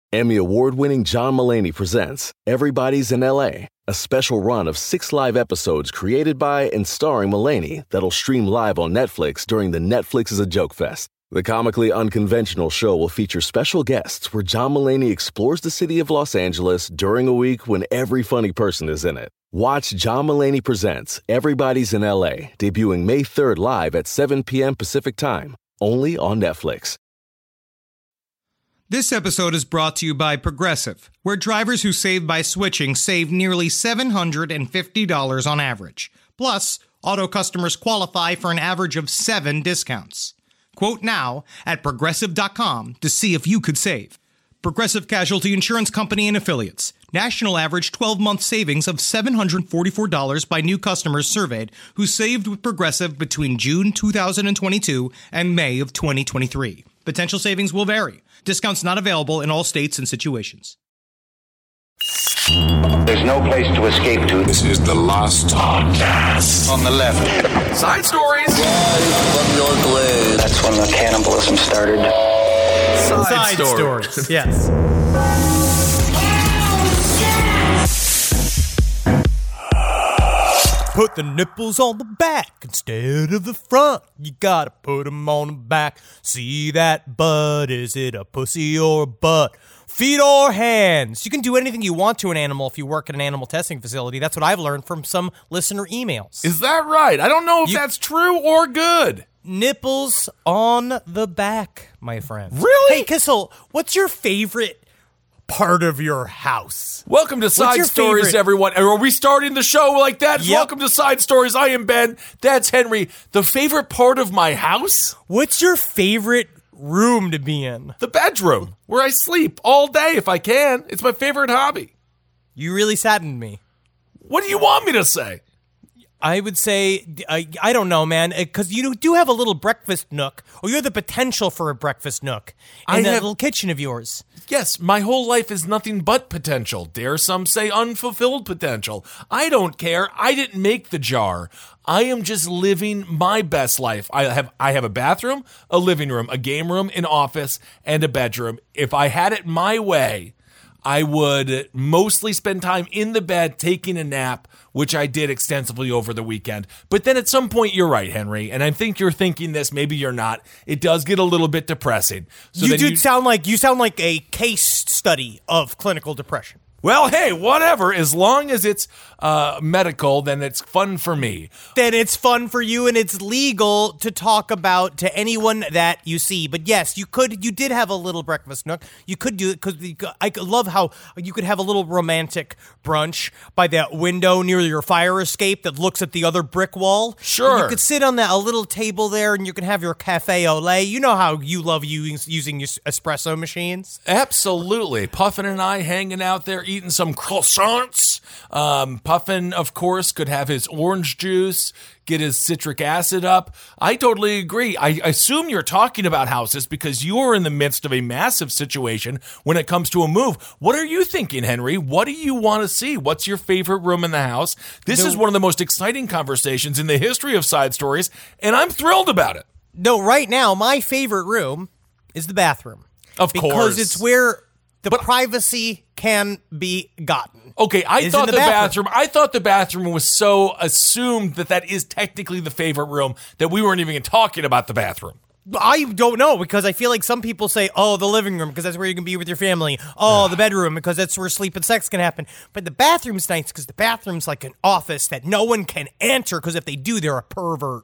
Emmy award-winning John Mulaney presents Everybody's in L.A., a special run of 6 live episodes created by and starring Mulaney that'll stream live on Netflix during the Netflix is a Joke Fest. The comically unconventional show will feature special guests where John Mulaney explores the city of Los Angeles during a week when every funny person is in it. Watch John Mulaney Presents Everybody's in L.A., debuting May 3rd live at 7 p.m. Pacific Time, only on Netflix. This episode is brought to you by Progressive, where drivers who save by switching save nearly $750 on average. Plus, auto customers qualify for an average of 7 discounts. Quote now at Progressive.com to see if you could save. Progressive Casualty Insurance Company and Affiliates. National average 12-month savings of $744 by new customers surveyed who saved with Progressive between June 2022 and May of 2023. Potential savings will vary. Discounts not available in all states and situations. There's no place to escape to. This is the Lost Podcast. On the left. Side stories. From your glade. That's when the cannibalism started. Side stories. Yes. Put the nipples on the back instead of the front. You gotta put them on the back. See that butt? Is it a pussy or a butt? Feet or hands? You can do anything you want to an animal if you work at an animal testing facility. That's what I've learned from some listener emails. Is that right? I don't know if that's true or good. Nipples on the back, my friend. Really? Hey, Kissel, what's your favorite part of your house? Welcome to Side Stories, everyone. Are we starting the show like that? Yep. Welcome to Side Stories. I am Ben. That's Henry. The favorite part of my house? What's your favorite room to be in? The bedroom, where I sleep all day if I can. It's my favorite hobby. You really saddened me. What do you want me to say? I would say, I don't know, man, because you do have a little breakfast nook, or you have the potential for a breakfast nook in that little kitchen of yours. Yes, my whole life is nothing but potential. Dare some say unfulfilled potential. I don't care. I didn't make the jar. I am just living my best life. I have a bathroom, a living room, a game room, an office, and a bedroom. If I had it my way, I would mostly spend time in the bed taking a nap, which I did extensively over the weekend. But then at some point, you're right, Henry, and I think you're thinking this, maybe you're not. It does get a little bit depressing. So you sound like a case study of clinical depression. Well, hey, whatever. As long as it's medical, then it's fun for me. Then it's fun for you, and it's legal to talk about to anyone that you see. But yes, you did have a little breakfast nook. You could do it because I love how you could have a little romantic brunch by that window near your fire escape that looks at the other brick wall. Sure. And you could sit on a little table there, and you can have your cafe au lait. You know how you love using your espresso machines? Absolutely. Puffin and I hanging out there, eating some croissants. Puffin, of course, could have his orange juice, get his citric acid up. I totally agree. I assume you're talking about houses because you are in the midst of a massive situation when it comes to a move. What are you thinking, Henry? What do you want to see? What's your favorite room in the house? This is one of the most exciting conversations in the history of Side Stories, and I'm thrilled about it. No, right now, my favorite room is the bathroom. Of course. Because it's where the privacy can be gotten. Okay, I thought the bathroom was so assumed that is technically the favorite room that we weren't even talking about the bathroom. I don't know, because I feel like some people say, oh, the living room, because that's where you can be with your family. Oh, the bedroom, because that's where sleep and sex can happen. But the bathroom's nice, because the bathroom's like an office that no one can enter, because if they do, they're a pervert.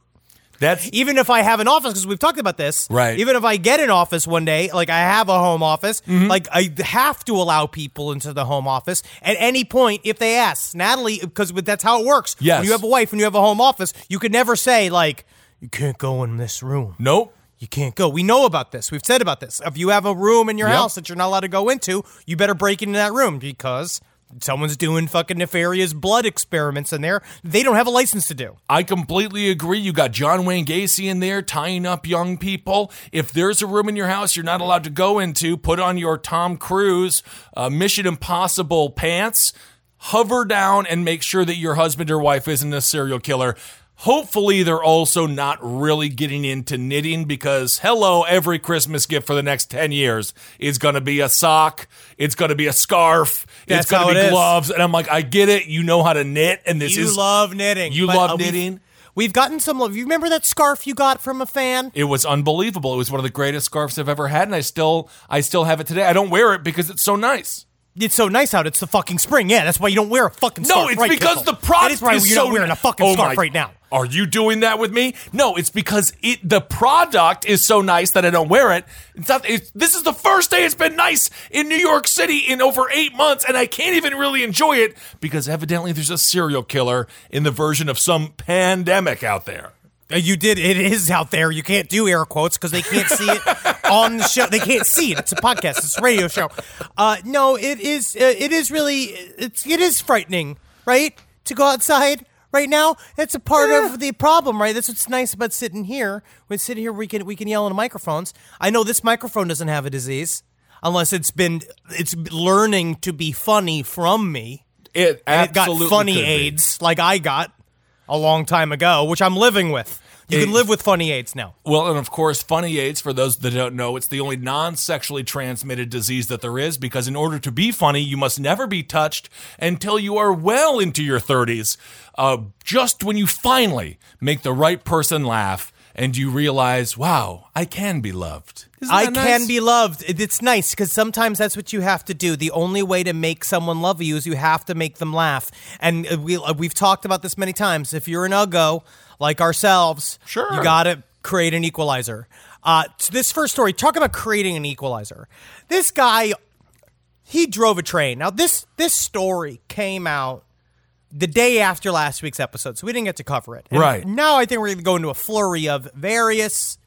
Even if I have an office, because we've talked about this, right? Even if I get an office one day, like I have a home office, like I have to allow people into the home office at any point if they ask. Natalie, because that's how it works. Yes. When you have a wife, when you have a home office, you could never say, like, you can't go in this room. Nope. You can't go. We know about this. We've said about this. If you have a room in your house that you're not allowed to go into, you better break into that room because someone's doing fucking nefarious blood experiments in there they don't have a license to do. I completely agree. You got John Wayne Gacy in there tying up young people. If there's a room in your house you're not allowed to go into, put on your Tom Cruise Mission Impossible pants, hover down and make sure that your husband or wife isn't a serial killer. Hopefully, they're also not really getting into knitting because, hello, every Christmas gift for the next 10 years is going to be a sock. It's going to be a scarf. It's going to be gloves. And I'm like, I get it. You know how to knit. And You love knitting. You love knitting. We've gotten some love. You remember that scarf you got from a fan? It was unbelievable. It was one of the greatest scarves I've ever had. And I still have it today. I don't wear it because it's so nice. It's so nice out. It's the fucking spring. Yeah, that's why you don't wear a fucking scarf. No, it's right, because Crystal? the product is why you're not wearing a fucking scarf right now. Are you doing that with me? No, it's because the product is so nice that I don't wear it. This is the first day it's been nice in New York City in over 8 months, and I can't even really enjoy it because evidently there's a serial killer in the version of some pandemic out there. You did. It is out there. You can't do air quotes because they can't see it on the show. They can't see it. It's a podcast. It's a radio show. No, it is. It is really. It is frightening, right? To go outside right now. That's a part of the problem, right? That's what's nice about sitting here. We sit here. We can yell into microphones. I know this microphone doesn't have a disease unless it's learning to be funny from me. It got funny AIDS like I got a long time ago, which I'm living with. You can live with funny AIDS now. Well, and of course, funny AIDS, for those that don't know, it's the only non-sexually transmitted disease that there is, because in order to be funny, you must never be touched until you are well into your 30s. Just when you finally make the right person laugh and you realize, wow, I can be loved. I can be loved. It's nice because sometimes that's what you have to do. The only way to make someone love you is you have to make them laugh. And we've talked about this many times. If you're an uggo like ourselves, sure, you got to create an equalizer. This first story, talk about creating an equalizer. This guy, he drove a train. Now, this story came out the day after last week's episode, so we didn't get to cover it. And right. Now I think we're going to go into a flurry of various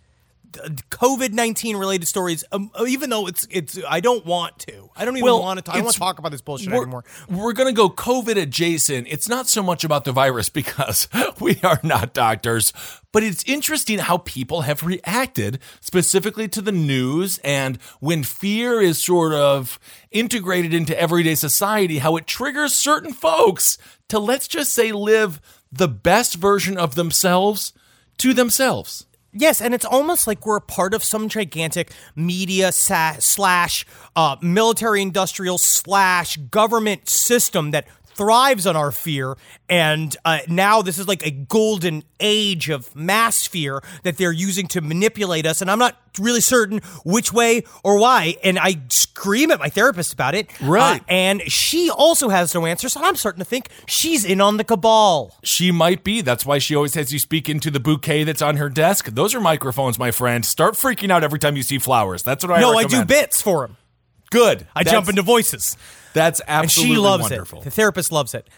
COVID-19 related stories, even though it's I don't want to. I don't even want to. I don't want to talk about this bullshit anymore. We're going to go COVID adjacent. It's not so much about the virus because we are not doctors, but it's interesting how people have reacted specifically to the news, and when fear is sort of integrated into everyday society, how it triggers certain folks to, let's just say, live the best version of themselves to themselves. Yes, and it's almost like we're a part of some gigantic media slash military industrial slash government system that thrives on our fear, and now this is like a golden age of mass fear that they're using to manipulate us, and I'm not really certain which way or why, and I scream at my therapist about it. Right. And she also has no answer, so I'm starting to think she's in on the cabal. She might be. That's why she always has you speak into the bouquet that's on her desk. Those are microphones, my friend. Start freaking out every time you see flowers. That's what I recommend. No, I do bits for him. Good. I jump into voices. That's absolutely and she loves wonderful. It. The therapist loves it.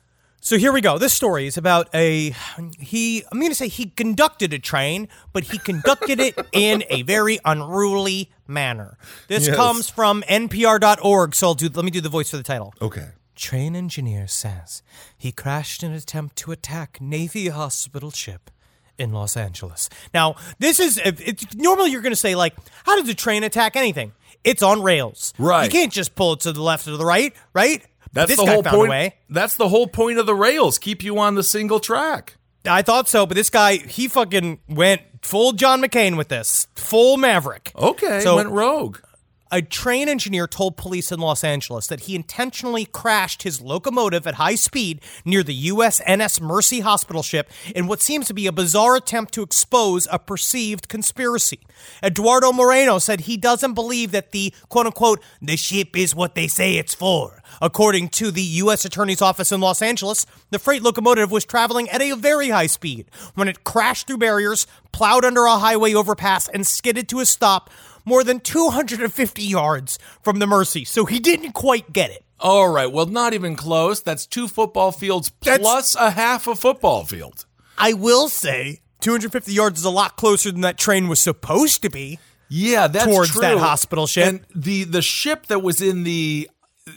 So here we go. This story is about I'm going to say he conducted a train, but he conducted it in a very unruly manner. This comes from NPR.org, so let me do the voice for the title. Okay. Train engineer says he crashed in an attempt to attack Navy hospital ship in Los Angeles. Now, this is, normally you're going to say, like, how does a train attack anything? It's on rails. Right. You can't just pull it to the left or to the right, right? That's this the guy whole found point. A way. That's the whole point of the rails. Keep you on the single track. I thought so, but this guy, he fucking went full John McCain with this. Full Maverick. Okay, so, went rogue. A train engineer told police in Los Angeles that he intentionally crashed his locomotive at high speed near the USNS Mercy hospital ship in what seems to be a bizarre attempt to expose a perceived conspiracy. Eduardo Moreno said he doesn't believe that the, quote-unquote, the ship is what they say it's for. According to the U.S. Attorney's Office in Los Angeles, the freight locomotive was traveling at a very high speed when it crashed through barriers, plowed under a highway overpass, and skidded to a stop more than 250 yards from the Mercy. So he didn't quite get it. All right. Well, not even close. That's 2 football fields plus a half a football field. I will say 250 yards is a lot closer than that train was supposed to be. Yeah, that's towards true. That hospital ship. And the ship that was in the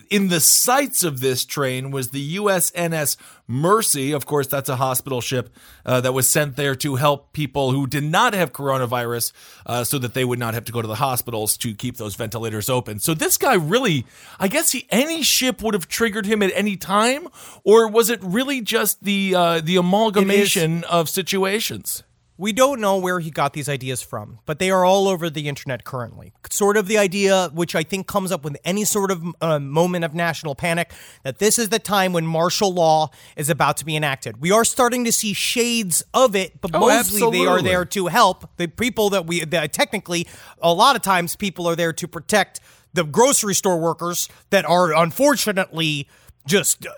in the sights of this train was the USNS Mercy. Of course, that's a hospital ship that was sent there to help people who did not have coronavirus so that they would not have to go to the hospitals to keep those ventilators open. So this guy really, I guess any ship would have triggered him at any time, or was it really just the amalgamation of situations? We don't know where he got these ideas from, but they are all over the internet currently. Sort of the idea, which I think comes up with any sort of moment of national panic, that this is the time when martial law is about to be enacted. We are starting to see shades of it, but mostly they are there to help the people that technically, a lot of times people are there to protect the grocery store workers that are unfortunately just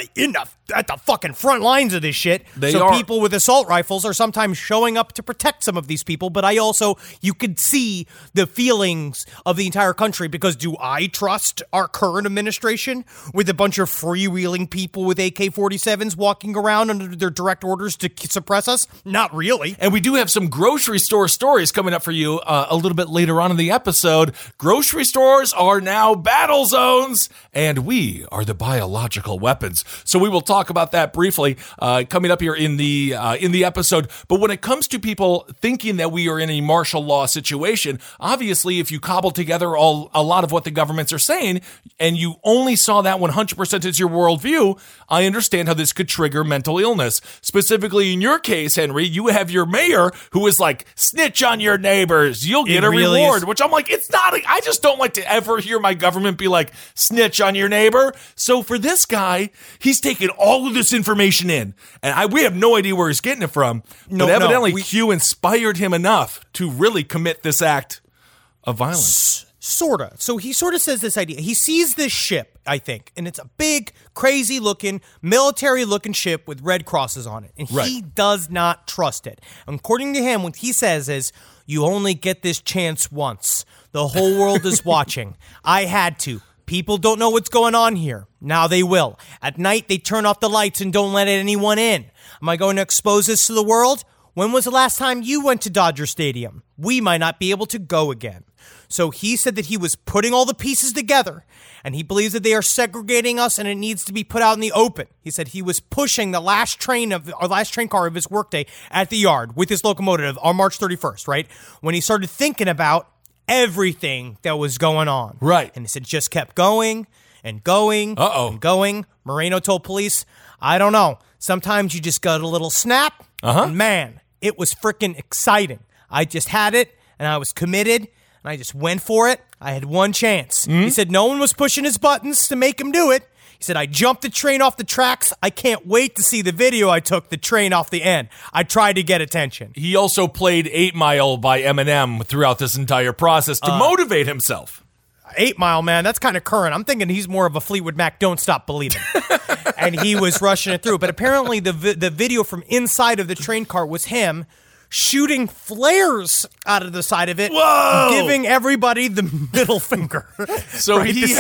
at the fucking front lines of this shit. People with assault rifles are sometimes showing up to protect some of these people, but you could see the feelings of the entire country, because do I trust our current administration with a bunch of freewheeling people with AK-47s walking around under their direct orders to suppress us? Not really. And we do have some grocery store stories coming up for you a little bit later on in the episode. Grocery stores are now battle zones, and we are the biological weapons. So we will talk about that briefly coming up here in the episode. But when it comes to people thinking that we are in a martial law situation, obviously, if you cobble together a lot of what the governments are saying, and you only saw that 100% as your worldview, I understand how this could trigger mental illness. Specifically in your case, Henry, you have your mayor who is like, snitch on your neighbors, you'll get a reward, which I'm like, it's not, I just don't like to ever hear my government be like, snitch on your neighbor. So for this guy, he's taking all of this information in, and we have no idea where he's getting it from, but evidently Q inspired him enough to really commit this act of violence. Sorta. So he sort of says this idea. He sees this ship, I think, and it's a big, crazy-looking, military-looking ship with red crosses on it, and he does not trust it. According to him, what he says is, you only get this chance once. The whole world is watching. I had to. People don't know what's going on here. Now they will. At night, they turn off the lights and don't let anyone in. Am I going to expose this to the world? When was the last time you went to Dodger Stadium? We might not be able to go again. So he said that he was putting all the pieces together, and he believes that they are segregating us and it needs to be put out in the open. He said he was pushing the last train car of his workday at the yard with his locomotive on March 31st, right? When he started thinking about everything that was going on. Right. And he said just kept going and going and going. Moreno told police, I don't know. Sometimes you just got a little snap. And man, it was freaking exciting. I just had it and I was committed and I just went for it. I had one chance. He said no one was pushing his buttons to make him do it. He said, I jumped the train off the tracks. I can't wait to see the video I took the train off the end. I tried to get attention. He also played 8 Mile by Eminem throughout this entire process to motivate himself. 8 Mile, man, that's kind of current. I'm thinking he's more of a Fleetwood Mac, Don't Stop Believing. And he was rushing it through. But apparently the video from inside of the train car was him shooting flares out of the side of it, giving everybody the middle finger. So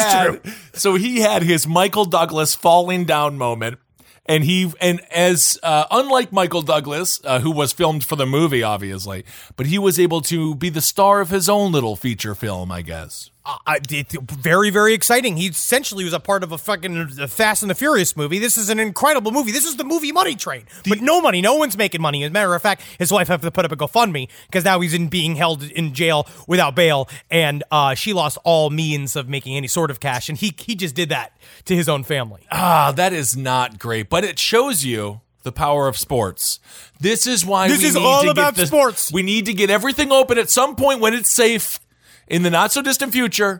he had his Michael Douglas falling down moment, and unlike Michael Douglas, who was filmed for the movie, obviously, but he was able to be the star of his own little feature film, I guess. Very, very exciting. He essentially was a part of a fucking Fast and the Furious movie. This is an incredible movie. This is the movie Money Train. But no money. No one's making money. As a matter of fact, his wife had to put up a GoFundMe because now he's being held in jail without bail, and she lost all means of making any sort of cash, and he just did that to his own family. That is not great, but it shows you the power of sports. This is why this is all about sports. We need to get everything open at some point when it's safe. In the not-so-distant future,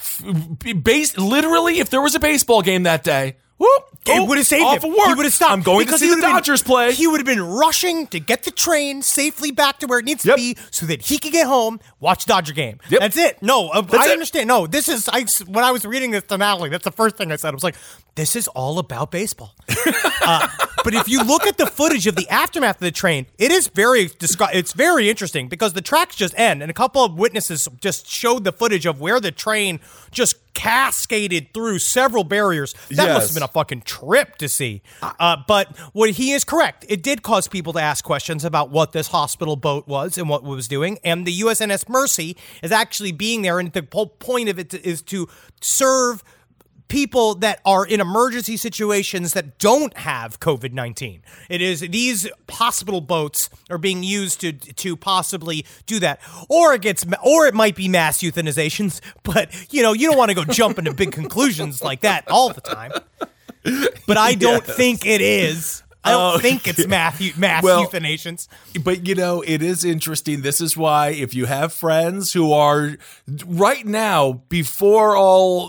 literally, if there was a baseball game that day, it would have saved him. He would have stopped. I'm going to see the Dodgers play. He would have been rushing to get the train safely back to where it needs to be so that he could get home, watch Dodger game. That's it. No, I understand. No, this is, when I was reading this to Natalie, that's the first thing I said. I was like, this is all about baseball. But if you look at the footage of the aftermath of the train, it's very interesting because the tracks just end, and a couple of witnesses just showed the footage of where the train just cascaded through several barriers. That must have been a fucking trip to see. But what he is correct. It did cause people to ask questions about what this hospital boat was and what it was doing. And the USNS Mercy is actually being there, and the whole point of it is to serve people that are in emergency situations that don't have COVID-19. It is these hospital boats are being used to possibly do that, or it might be mass euthanizations. But you don't want to go jump into big conclusions like that all the time. But I don't think it is. I don't think it's mass euthanations. But, it is interesting. This is why if you have friends who are right now, before all,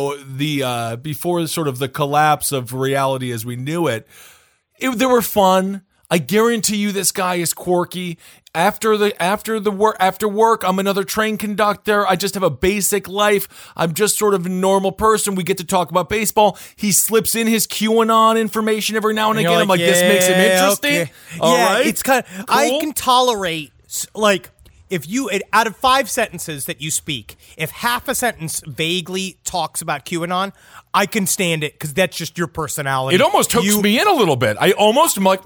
before sort of the collapse of reality as we knew it, they were fun. I guarantee you this guy is quirky. After work, I'm another train conductor. I just have a basic life. I'm just sort of a normal person. We get to talk about baseball. He slips in his QAnon information every now and again. I'm like, this makes him interesting. Okay. All right. It's kind of, cool. I can tolerate, like, if you, out of 5 sentences that you speak, if half a sentence vaguely talks about QAnon, I can stand it because that's just your personality. It almost hooks me in a little bit. I'm like,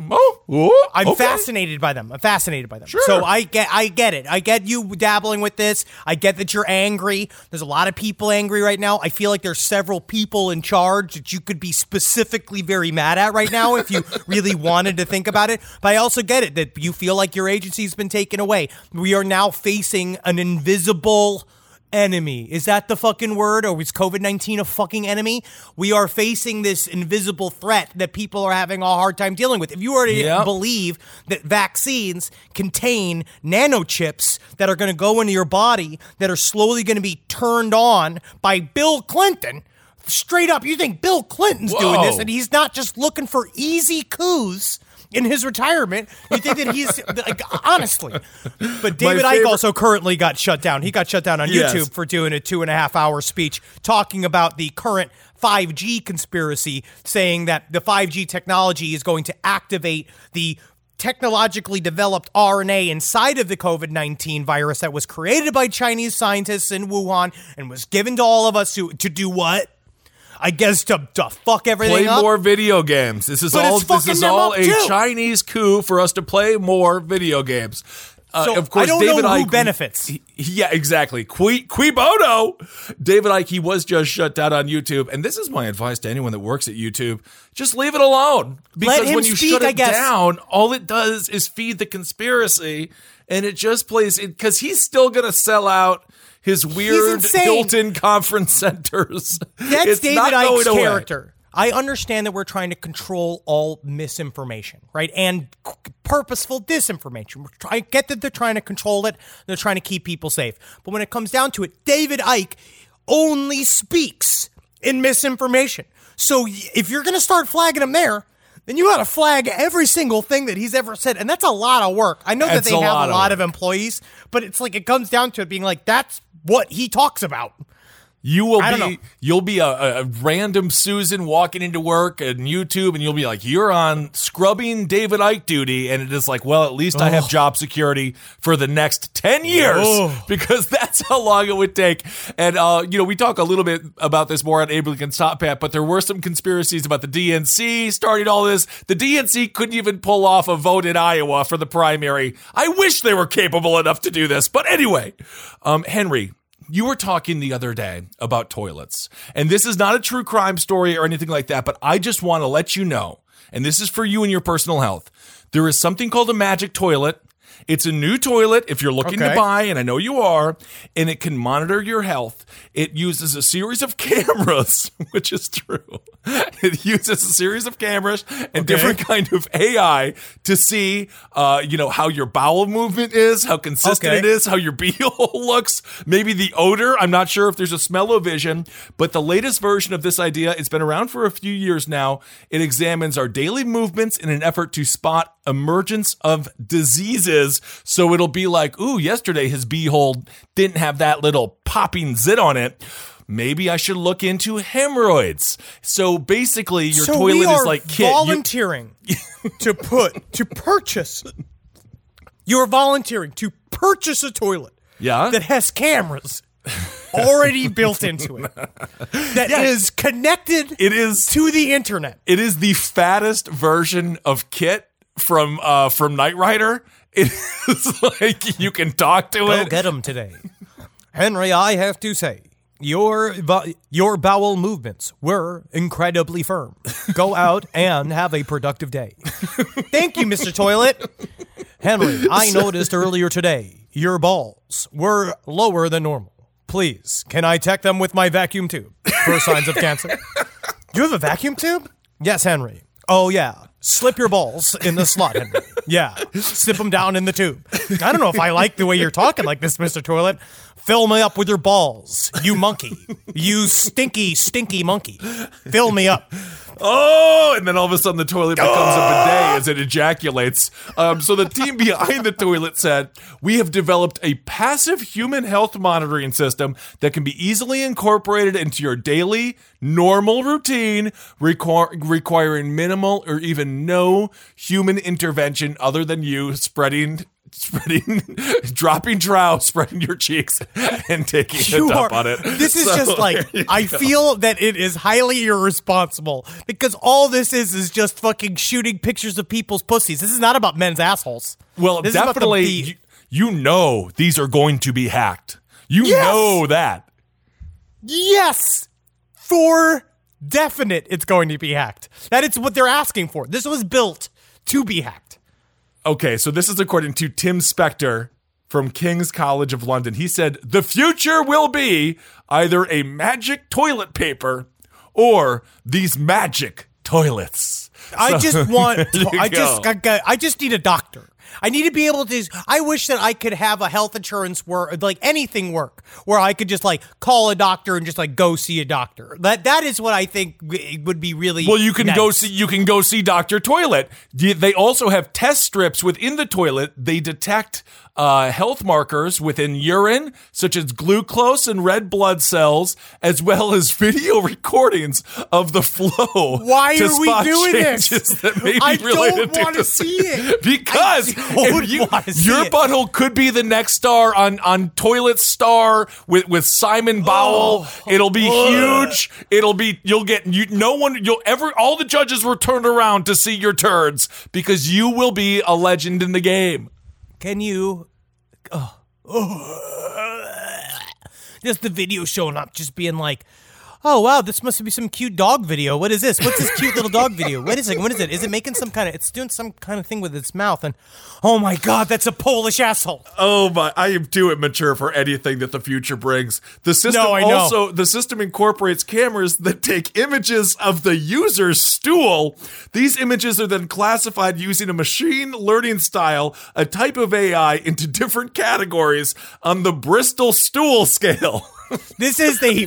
I'm okay. fascinated by them. Sure. So I get it. I get you dabbling with this. I get that you're angry. There's a lot of people angry right now. I feel like there's several people in charge that you could be specifically very mad at right now if you really wanted to think about it. But I also get it that you feel like your agency's been taken away. We are now facing an invisible enemy. Is that the fucking word? Or is COVID-19 a fucking enemy? We are facing this invisible threat that people are having a hard time dealing with. If you already believe that vaccines contain nanochips that are going to go into your body that are slowly going to be turned on by Bill Clinton, straight up, you think Bill Clinton's doing this and he's not just looking for easy coups in his retirement. You think that he's, like, honestly. But David Icke also currently got shut down. He got shut down on YouTube for doing a 2.5-hour speech talking about the current 5G conspiracy, saying that the 5G technology is going to activate the technologically developed RNA inside of the COVID-19 virus that was created by Chinese scientists in Wuhan and was given to all of us to do what? I guess to fuck everything up. Play more video games. This is all a Chinese coup for us to play more video games. So of course, I don't David know who Icke benefits. Yeah, exactly. Qui bono. David Icke, he was just shut down on YouTube. And this is my advice to anyone that works at YouTube. Just leave it alone. Because when you shut it down, all it does is feed the conspiracy. And it just plays it because he's still going to sell out his weird Hilton conference centers. That's David Icke's character. I understand that we're trying to control all misinformation, right? And purposeful disinformation. I get that they're trying to control it. They're trying to keep people safe. But when it comes down to it, David Icke only speaks in misinformation. So if you're going to start flagging him there, then you got to flag every single thing that he's ever said. And that's a lot of work. I know that they have a lot of employees, but it's like it comes down to it being like, that's what he talks about. You'll be a random Susan walking into work and YouTube, and you'll be like, you're on scrubbing David Icke duty, and it is like, well, at least I have job security for the next 10 years because that's how long it would take. And we talk a little bit about this more on Abe Lincoln Stop Pat, but there were some conspiracies about the DNC starting all this. The DNC couldn't even pull off a vote in Iowa for the primary. I wish they were capable enough to do this, but anyway, Henry. You were talking the other day about toilets, and this is not a true crime story or anything like that, but I just want to let you know, and this is for you and your personal health. There is something called a magic toilet. It's a new toilet if you're looking to buy, and I know you are, and it can monitor your health. It uses a series of cameras, which is true. It uses a series of cameras and different kind of AI to see, how your bowel movement is, how consistent it is, how your beehole looks, maybe the odor. I'm not sure if there's a smell-o-vision, but the latest version of this idea, it's been around for a few years now. It examines our daily movements in an effort to spot emergence of diseases. So it'll be like, ooh, yesterday his beehole didn't have that little popping zit on it. Maybe I should look into hemorrhoids. So basically, your toilet is like Kit. Volunteering to purchase. You're volunteering to purchase a toilet that has cameras already built into it. That is connected. It is to the internet. It is the fattest version of Kit from Knight Rider. It is like you can talk to it. Go get him today. Henry, I have to say, Your bowel movements were incredibly firm. Go out and have a productive day. Thank you, Mr. Toilet. Henry, I noticed earlier today your balls were lower than normal. Please, can I check them with my vacuum tube for signs of cancer? You have a vacuum tube? Yes, Henry. Oh, yeah. Slip your balls in the slot, Henry. Yeah. Slip them down in the tube. I don't know if I like the way you're talking like this, Mr. Toilet. Fill me up with your balls, you monkey. You stinky, stinky monkey. Fill me up. Oh, and then all of a sudden the toilet becomes a bidet as it ejaculates. So the team behind the toilet said, we have developed a passive human health monitoring system that can be easily incorporated into your daily, normal routine, requiring minimal or even no human intervention other than you dropping trow, spreading your cheeks, and taking a dump on it. This is just like, I feel that it is highly irresponsible because all this is just fucking shooting pictures of people's pussies. This is not about men's assholes. Well, this definitely, you know these are going to be hacked. You know that. Yes! For definite it's going to be hacked. That is what they're asking for. This was built to be hacked. Okay, so this is according to Tim Spector from King's College of London. He said, the future will be either a magic toilet paper or these magic toilets. I just need a doctor. I need to be able to, I wish that I could have a health insurance where, like, anything work, where I could just, like, call a doctor and just, like, go see a doctor. That is what I think would be really Well, you can nice. go see Dr. Toilet. They also have test strips within the toilet. They detect health markers within urine, such as glucose and red blood cells, as well as video recordings of the flow. Why are we doing this? That may be I related don't want to see it. Because your it. butthole could be the next star on Toilet Star with Simon Bowell. It'll be huge. All the judges will turn around to see your turds because you will be a legend in the game. Can you just the video showing up, just being like, oh, wow, this must be some cute dog video. What is this? What's this cute little dog video? What is it? What is it? Is it making some kind of, it's doing some kind of thing with its mouth. And, oh my God, that's a Polish asshole. Oh my, I am too immature for anything that the future brings. The system the system incorporates cameras that take images of the user's stool. These images are then classified using a machine learning style, a type of AI, into different categories on the Bristol stool scale. This is this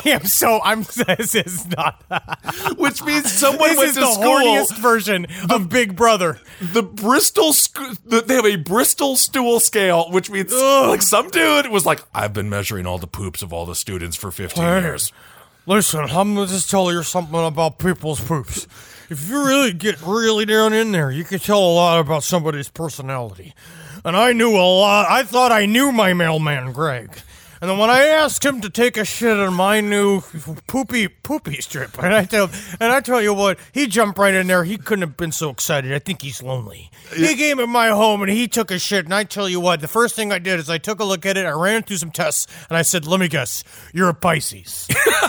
is not. Which means someone went to school. This is the horniest version of Big Brother. The Bristol, they have a Bristol stool scale, which means like some dude was like, I've been measuring all the poops of all the students for 15 years. Listen, I'm going to just tell you something about people's poops. If you really get really down in there, you can tell a lot about somebody's personality. And I knew a lot. I thought I knew my mailman, Greg. And then when I asked him to take a shit on my new poopy strip, and I tell you what, he jumped right in there. He couldn't have been so excited. I think he's lonely. He came in my home and he took a shit. And I tell you what, the first thing I did is I took a look at it. I ran through some tests and I said, let me guess, you're a Pisces.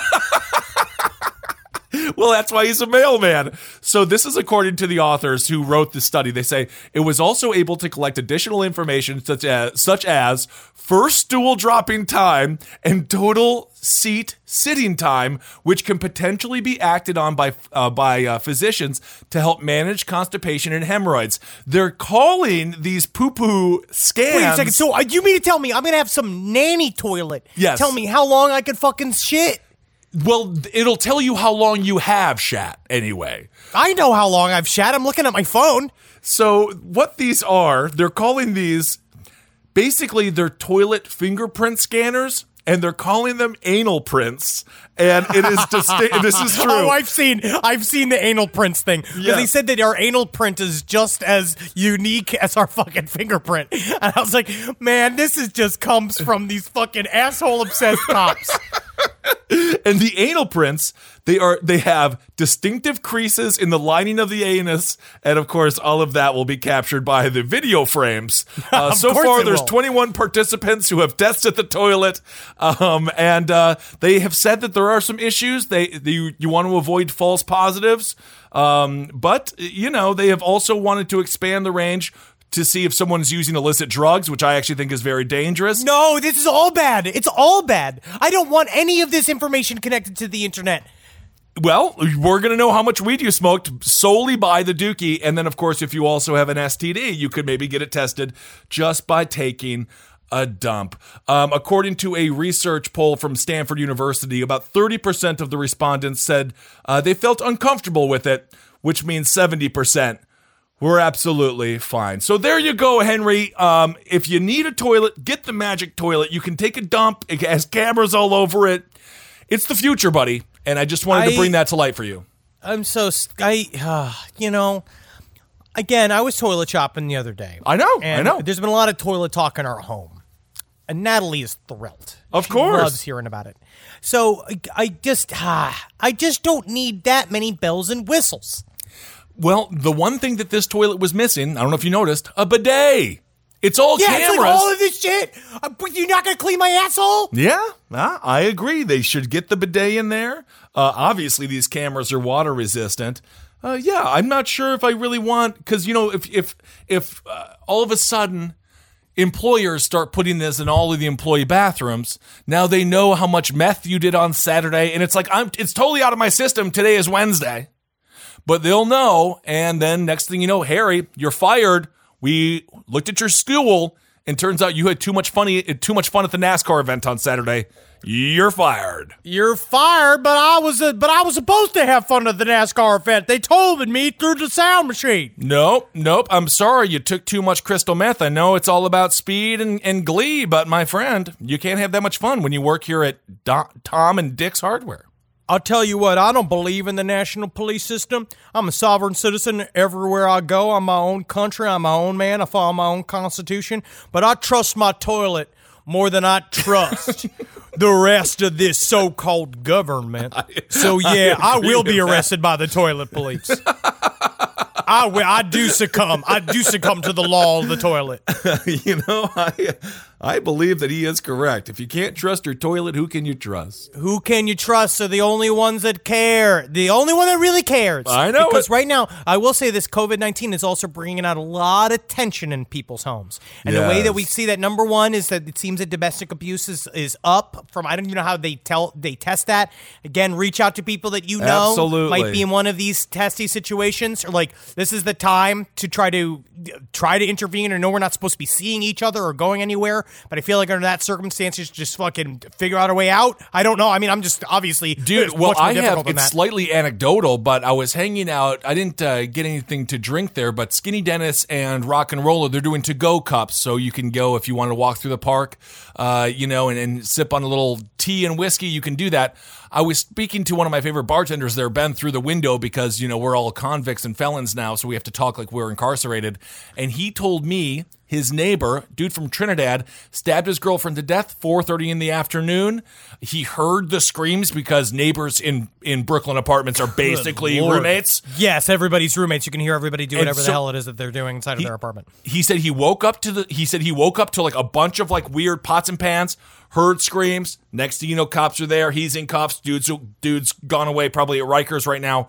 Well, that's why he's a mailman. So this is according to the authors who wrote the study. They say it was also able to collect additional information such as first stool dropping time and total sitting time, which can potentially be acted on by physicians to help manage constipation and hemorrhoids. They're calling these poo-poo scans. Wait a second. So you mean to tell me I'm going to have some nanny toilet? Yes. Tell me how long I can fucking shit. Well, it'll tell you how long you have shat anyway. I know how long I've shat. I'm looking at my phone. So what these are, they're calling these, basically they're toilet fingerprint scanners, and they're calling them anal prints. And it is distinct. This is true. Oh, I've seen the anal prints thing. Because they said that our anal print is just as unique as our fucking fingerprint. And I was like, man, this is just comes from these fucking asshole obsessed cops. And the anal prints, they have distinctive creases in the lining of the anus, and of course, all of that will be captured by the video frames. So far, there's 21 participants who have tested the toilet, and they have said that there are some issues. You want to avoid false positives, but they have also wanted to expand the range to see if someone's using illicit drugs, which I actually think is very dangerous. No, this is all bad. It's all bad. I don't want any of this information connected to the internet. Well, we're going to know how much weed you smoked solely by the dookie. And then, of course, if you also have an STD, you could maybe get it tested just by taking a dump. According to a research poll from Stanford University, about 30% of the respondents said they felt uncomfortable with it, which means 70% we're absolutely fine. So there you go, Henry. If you need a toilet, get the magic toilet. You can take a dump. It has cameras all over it. It's the future, buddy. And I just wanted to bring that to light for you. Again, I was toilet shopping the other day. I know. There's been a lot of toilet talk in our home. And Natalie is thrilled. Of She course. loves hearing about it. So I just don't need that many bells and whistles. Well, the one thing that this toilet was missing, I don't know if you noticed, a bidet. It's all cameras. It's like all of this shit. You're not going to clean my asshole? Yeah, I agree. They should get the bidet in there. Obviously, these cameras are water resistant. I'm not sure if I really want, because, if all of a sudden employers start putting this in all of the employee bathrooms, now they know how much meth you did on Saturday, and it's like, it's totally out of my system. Today is Wednesday. But they'll know, and then next thing you know, Harry, you're fired. We looked at your school, and turns out you had too much fun at the NASCAR event on Saturday. You're fired. You're fired, but I was supposed to have fun at the NASCAR event. They told me through the sound machine. Nope. I'm sorry. You took too much crystal meth. I know it's all about speed and glee, but my friend, you can't have that much fun when you work here at Tom and Dick's Hardware. I'll tell you what, I don't believe in the national police system. I'm a sovereign citizen everywhere I go. I'm my own country. I'm my own man. I follow my own constitution. But I trust my toilet more than I trust the rest of this so-called government. So, yeah, I will be arrested by the toilet police. I do succumb. I do succumb to the law of the toilet. I believe that he is correct. If you can't trust your toilet, who can you trust? Who can you trust are the only ones that care. The only one that really cares. I know. Because right now, I will say this COVID-19 is also bringing out a lot of tension in people's homes. And the way that we see that, number one, is that it seems that domestic abuse is up from, I don't even know how they test that. Again, reach out to people that you know Absolutely. might be in one of these testy situations. Or like, this is the time to try to intervene. I know we're not supposed to be seeing each other or going anywhere. But I feel like under that circumstances, just fucking figure out a way out. I don't know. I mean, I'm just obviously... Dude, well, it's slightly anecdotal, but I was hanging out. I didn't get anything to drink there, but Skinny Dennis and Rock and Roller, they're doing to-go cups, so you can go if you want to walk through the park, and sip on a little tea and whiskey. You can do that. I was speaking to one of my favorite bartenders there, Ben, through the window because, we're all convicts and felons now, so we have to talk like we're incarcerated. And he told me his neighbor, dude from Trinidad, stabbed his girlfriend to death 4:30 in the afternoon. He heard the screams because neighbors in Brooklyn apartments are basically roommates. Yes, everybody's roommates. You can hear everybody do whatever the hell it is that they're doing inside of their apartment. He said he woke up to like a bunch of like weird pots and pans, heard screams. Next thing you know, cops are there. He's in cuffs. Dude's gone away, probably at Rikers right now.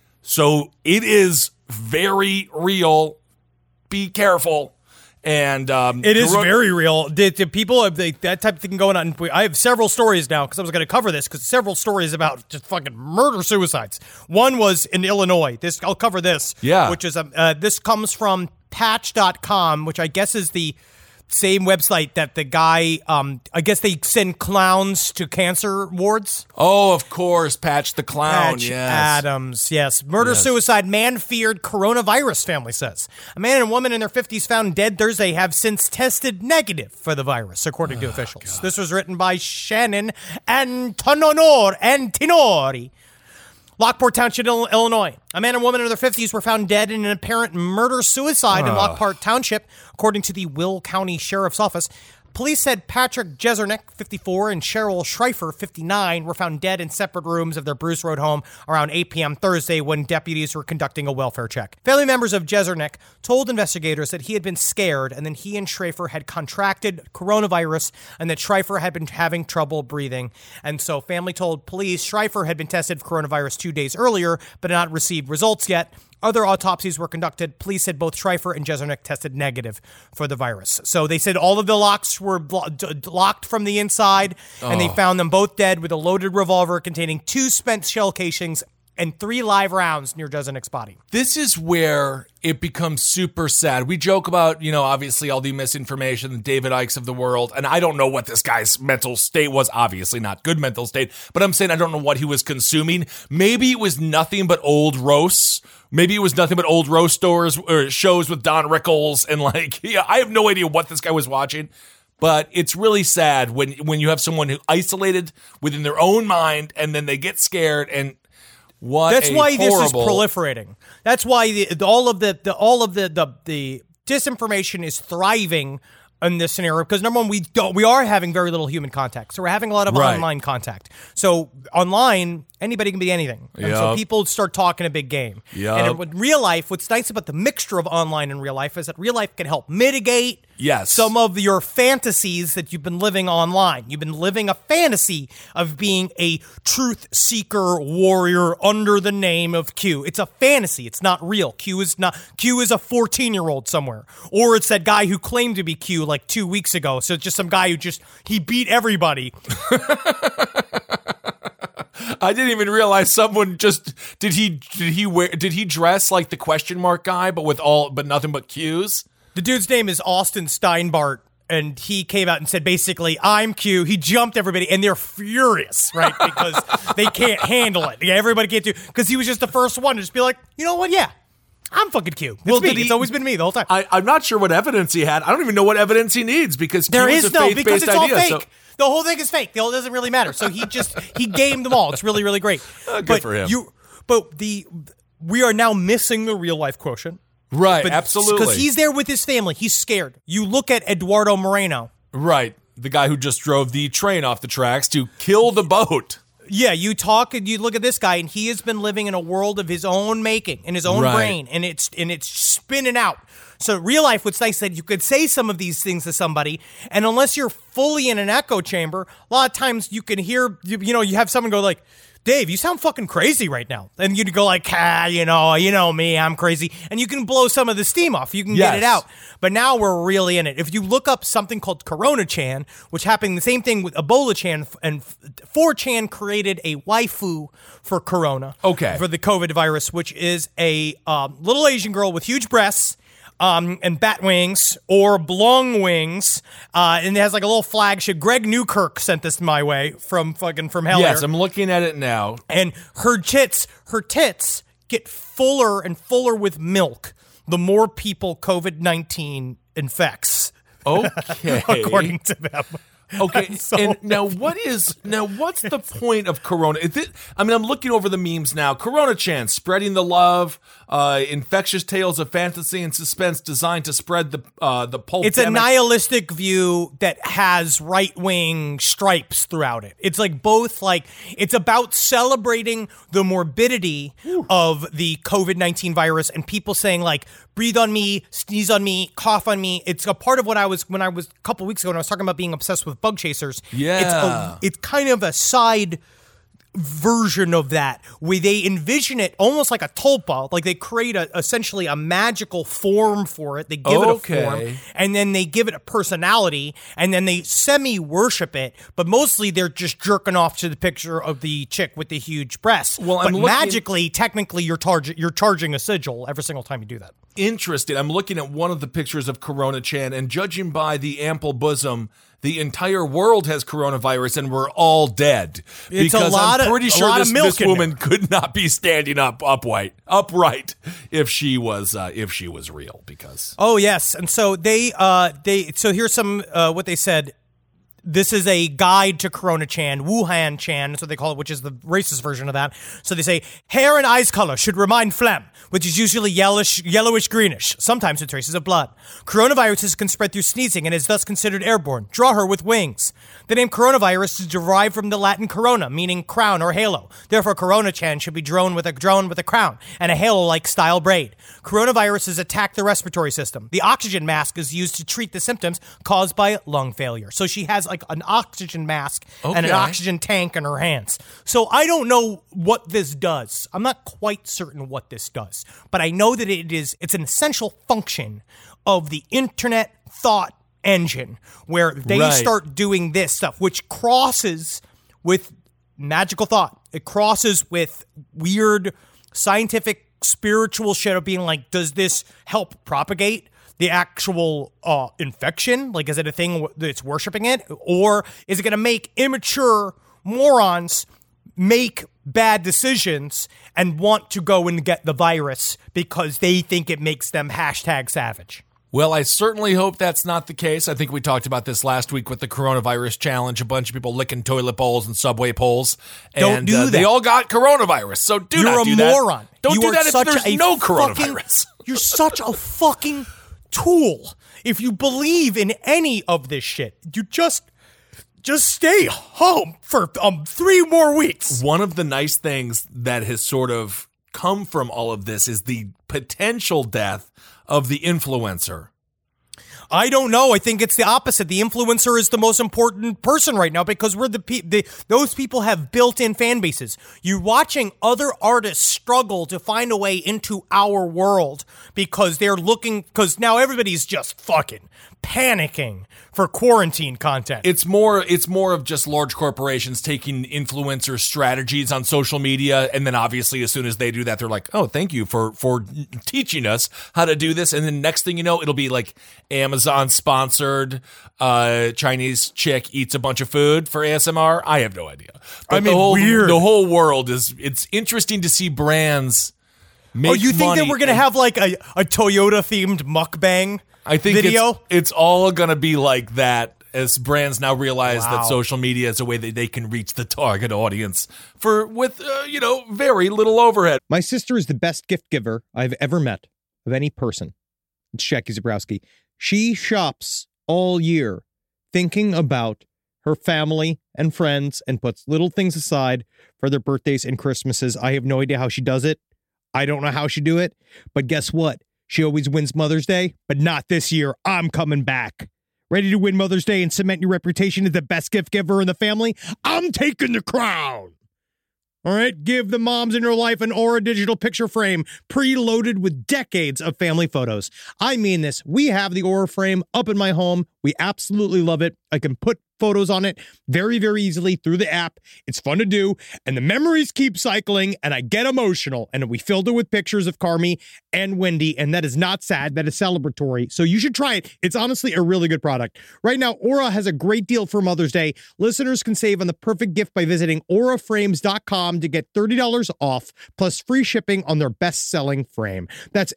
So it is very real. Be careful. And it is very real. The people have that type of thing going on. I have several stories now because I was going to cover this because several stories about just fucking murder suicides. One was in Illinois. I'll cover this. Yeah, which is this comes from Patch.com, which I guess is the same website that the guy, I guess they send clowns to cancer wards. Oh, of course, Patch the Clown, Patch yes. Adams, yes. Murder-suicide, man feared coronavirus, family says. A man and woman in their 50s found dead Thursday have since tested negative for the virus, according to officials. God. This was written by Shannon Antinori. Lockport Township, Illinois. A man and woman in their 50s were found dead in an apparent murder-suicide in Lockport Township, according to the Will County Sheriff's Office. Police said Patrick Jesernik, 54, and Cheryl Schreifer, 59, were found dead in separate rooms of their Bruce Road home around 8 p.m. Thursday when deputies were conducting a welfare check. Family members of Jesernik told investigators that he had been scared and then he and Schreifer had contracted coronavirus and that Schreifer had been having trouble breathing. And so family told police Schreifer had been tested for coronavirus 2 days earlier but had not received results yet. Other autopsies were conducted. Police said both Schreifer and Jesernik tested negative for the virus. So they said all of the locks were locked from the inside, and they found them both dead with a loaded revolver containing 2 spent shell casings and 3 live rounds near Jesernik's body. This is where it becomes super sad. We joke about, obviously all the misinformation, the David Ikes of the world, and I don't know what this guy's mental state was. Obviously not good mental state, but I'm saying I don't know what he was consuming. Maybe it was nothing but old roasts. Maybe it was nothing but old roast stores or shows with Don Rickles, and I have no idea what this guy was watching. But it's really sad when you have someone who isolated within their own mind, and then they get scared and. That's why this is proliferating. That's why all of the disinformation is thriving in this scenario because number one, we are having very little human contact, so we're having a lot of online contact. So online, anybody can be anything, and so people start talking a big game. And in real life, what's nice about the mixture of online and real life is that real life can help mitigate some of your fantasies that you've been living online. You've been living a fantasy of being a truth seeker warrior under the name of Q. It's a fantasy. It's not real. Q is a 14-year-old somewhere, or it's that guy who claimed to be Q like 2 weeks ago. So it's just some guy who he beat everybody. I didn't even realize someone did he dress like the question mark guy but nothing but Q's? The dude's name is Austin Steinbart, and he came out and said basically, I'm Q. He jumped everybody, and they're furious, right? Because they can't handle it. Everybody can't do because he was just the first one to just be like, you know what? Yeah. I'm fucking Q. It's always been me the whole time. I'm not sure what evidence he had. I don't even know what evidence he needs because Q is a faith-based because it's all idea, fake. so. The whole thing is fake. It doesn't really matter. So he gamed them all. It's really, really great. Good for him. We are now missing the real life quotient. Right, absolutely. Because he's there with his family. He's scared. You look at Eduardo Moreno. Right, the guy who just drove the train off the tracks to kill the boat. Yeah, you talk and you look at this guy, and he has been living in a world of his own making, in his own brain, and it's spinning out. So real life, what's nice that you could say some of these things to somebody, and unless you're fully in an echo chamber, a lot of times you can hear, you have someone go like, Dave, you sound fucking crazy right now. And you'd go like, you know me, I'm crazy. And you can blow some of the steam off. You can get it out. But now we're really in it. If you look up something called Corona Chan, which happened the same thing with Ebola Chan, and 4chan created a waifu for Corona. Okay. For the COVID virus, which is a little Asian girl with huge breasts. And bat wings or blong wings, and it has like a little flagship. Greg Newkirk sent this my way from hell. Yes, I'm looking at it now. And her tits get fuller and fuller with milk the more people COVID-19 infects. Okay, according to them. Okay, and what's the point of Corona? I'm looking over the memes now. Corona Chan, spreading the love, infectious tales of fantasy and suspense designed to spread the pulp. It's a nihilistic view that has right-wing stripes throughout it. It's like both, it's about celebrating the morbidity of the COVID-19 virus and people saying breathe on me, sneeze on me, cough on me. It's a part of when I was a couple weeks ago when I was talking about being obsessed with bug chasers. Yeah. It's kind of a side version of that where they envision it almost like a tulpa, like they create essentially a magical form for it. They give it a form and then they give it a personality and then they semi-worship it, but mostly they're just jerking off to the picture of the chick with the huge breasts. Well, but magically, technically, you're charging a sigil every single time you do that. Interesting. I'm looking at one of the pictures of Corona Chan, and judging by the ample bosom, the entire world has coronavirus, and we're all dead. It's because I'm pretty sure this woman there could not be standing upright if she was real. Because yes, and so so here's some what they said. this is a guide to Corona Chan, Wuhan Chan, that's what they call it, which is the racist version of that. So they say, hair and eyes color should remind phlegm, which is usually yellowish-greenish, sometimes with traces of blood. Coronaviruses can spread through sneezing and is thus considered airborne. Draw her with wings. The name coronavirus is derived from the Latin corona, meaning crown or halo. Therefore, Corona Chan should be drawn with a crown and a halo-like style braid. Coronaviruses attack the respiratory system. The oxygen mask is used to treat the symptoms caused by lung failure. So she has like an oxygen mask and an oxygen tank in her hands. So I don't know what this does. I'm not quite certain what this does, but I know that it's an essential function of the internet thought engine where they start doing this stuff, which crosses with magical thought. It crosses with weird scientific spiritual shit of being like, does this help propagate the actual infection? Like, is it a thing that's worshiping it? Or is it going to make immature morons make bad decisions and want to go and get the virus because they think it makes them #savage? Well, I certainly hope that's not the case. I think we talked about this last week with the coronavirus challenge, a bunch of people licking toilet bowls and subway poles. Don't do that. They all got coronavirus, so do not do that. You're a moron. Don't do that if there's no coronavirus. You're such a fucking tool. If you believe in any of this shit, you just stay home for 3 more weeks. One of the nice things that has sort of come from all of this is the potential death of the influencer. I don't know. I think it's the opposite. The influencer is the most important person right now because we're those people have built-in fan bases. You're watching other artists struggle to find a way into our world because now everybody's just fucking panicking for quarantine content. It's more of just large corporations taking influencer strategies on social media, and then obviously as soon as they do that, they're like, "Oh, thank you for teaching us how to do this." And then next thing you know, it'll be like Amazon sponsored Chinese chick eats a bunch of food for ASMR. I have no idea. But weird. The whole world it's interesting to see brands make you think money that we're gonna have like a Toyota themed mukbang? I think video? It's all going to be like that as brands now realize that social media is a way that they can reach the target audience with very little overhead. My sister is the best gift giver I've ever met of any person. It's Jackie Zabrowski. She shops all year thinking about her family and friends and puts little things aside for their birthdays and Christmases. I have no idea how she does it. I don't know how she do it, but guess what? She always wins Mother's Day, but not this year. I'm coming back. Ready to win Mother's Day and cement your reputation as the best gift giver in the family? I'm taking the crown. All right, give the moms in your life an Aura digital picture frame preloaded with decades of family photos. I mean this. We have the Aura frame up in my home. We absolutely love it. I can put photos on it very, very easily through the app. It's fun to do, and the memories keep cycling, and I get emotional. And we filled it with pictures of Carmi and Wendy, and that is not sad. That is celebratory. So you should try it. It's honestly a really good product. Right now, Aura has a great deal for Mother's Day. Listeners can save on the perfect gift by visiting auraframes.com to get $30 off, plus free shipping on their best-selling frame. That's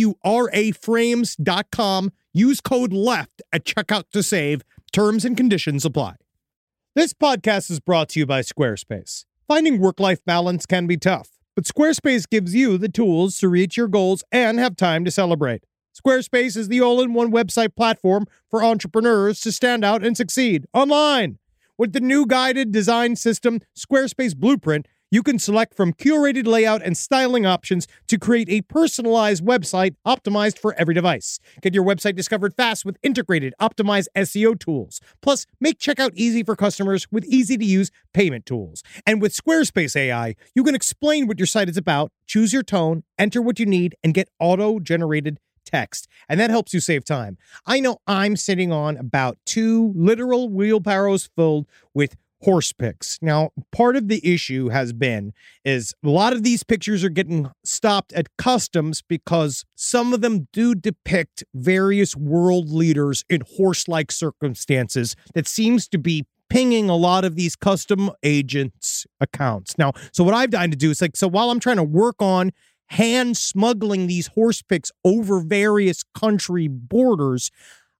auraframes.com. Use code LEFT at checkout to save. Terms and conditions apply. This podcast is brought to you by Squarespace. Finding work-life balance can be tough, but Squarespace gives you the tools to reach your goals and have time to celebrate. Squarespace is the all-in-one website platform for entrepreneurs to stand out and succeed online. With the new guided design system, Squarespace Blueprint, you can select from curated layout and styling options to create a personalized website optimized for every device. Get your website discovered fast with integrated, optimized SEO tools. Plus, make checkout easy for customers with easy-to-use payment tools. And with Squarespace AI, you can explain what your site is about, choose your tone, enter what you need, and get auto-generated text. And that helps you save time. I know I'm sitting on about 2 literal wheelbarrows filled with horse pics. Now, part of the issue is a lot of these pictures are getting stopped at customs because some of them do depict various world leaders in horse-like circumstances that seems to be pinging a lot of these custom agents' accounts. Now, so what I've done to do is while I'm trying to work on hand smuggling these horse pics over various country borders,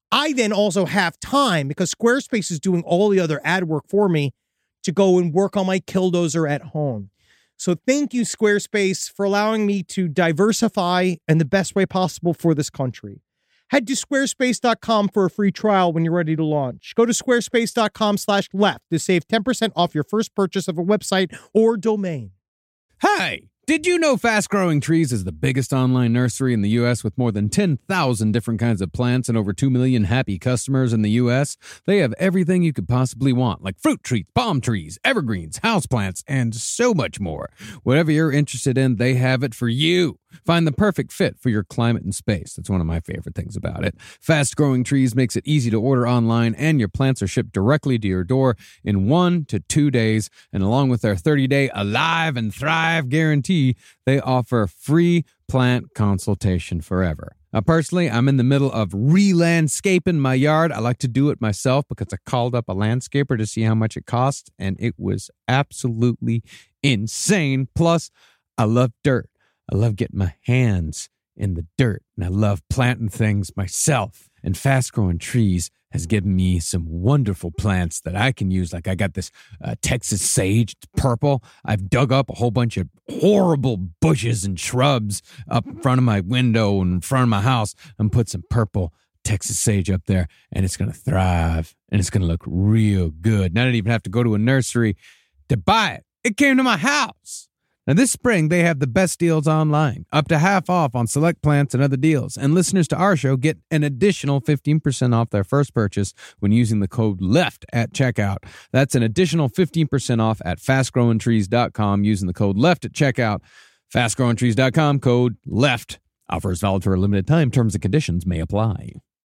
I then also have time because Squarespace is doing all the other ad work for me to go and work on my Killdozer at home. So thank you, Squarespace, for allowing me to diversify in the best way possible for this country. Head to squarespace.com for a free trial when you're ready to launch. Go to squarespace.com/left to save 10% off your first purchase of a website or domain. Hey, did you know Fast Growing Trees is the biggest online nursery in the U.S. with more than 10,000 different kinds of plants and over 2 million happy customers in the U.S.? They have everything you could possibly want, like fruit trees, palm trees, evergreens, houseplants, and so much more. Whatever you're interested in, they have it for you. Find the perfect fit for your climate and space. That's one of my favorite things about it. Fast Growing Trees makes it easy to order online, and your plants are shipped directly to your door in 1 to 2 days. And along with their 30-day Alive and Thrive guarantee, they offer free plant consultation forever. Now, personally, I'm in the middle of re-landscaping my yard. I like to do it myself because I called up a landscaper to see how much it cost, and it was absolutely insane. Plus, I love dirt. I love getting my hands in the dirt, and I love planting things myself. And Fast Growing Trees has given me some wonderful plants that I can use. Like I got this Texas sage, it's purple. I've dug up a whole bunch of horrible bushes and shrubs up in front of my window and in front of my house and put some purple Texas sage up there, and it's going to thrive, and it's going to look real good. And I didn't even have to go to a nursery to buy it. It came to my house. Now, this spring, they have the best deals online, up to half off on select plants and other deals. And listeners to our show get an additional 15% off their first purchase when using the code LEFT at checkout. That's an additional 15% off at fastgrowingtrees.com using the code LEFT at checkout. Fastgrowingtrees.com, code LEFT. Offer is valid for a limited time. Terms and conditions may apply.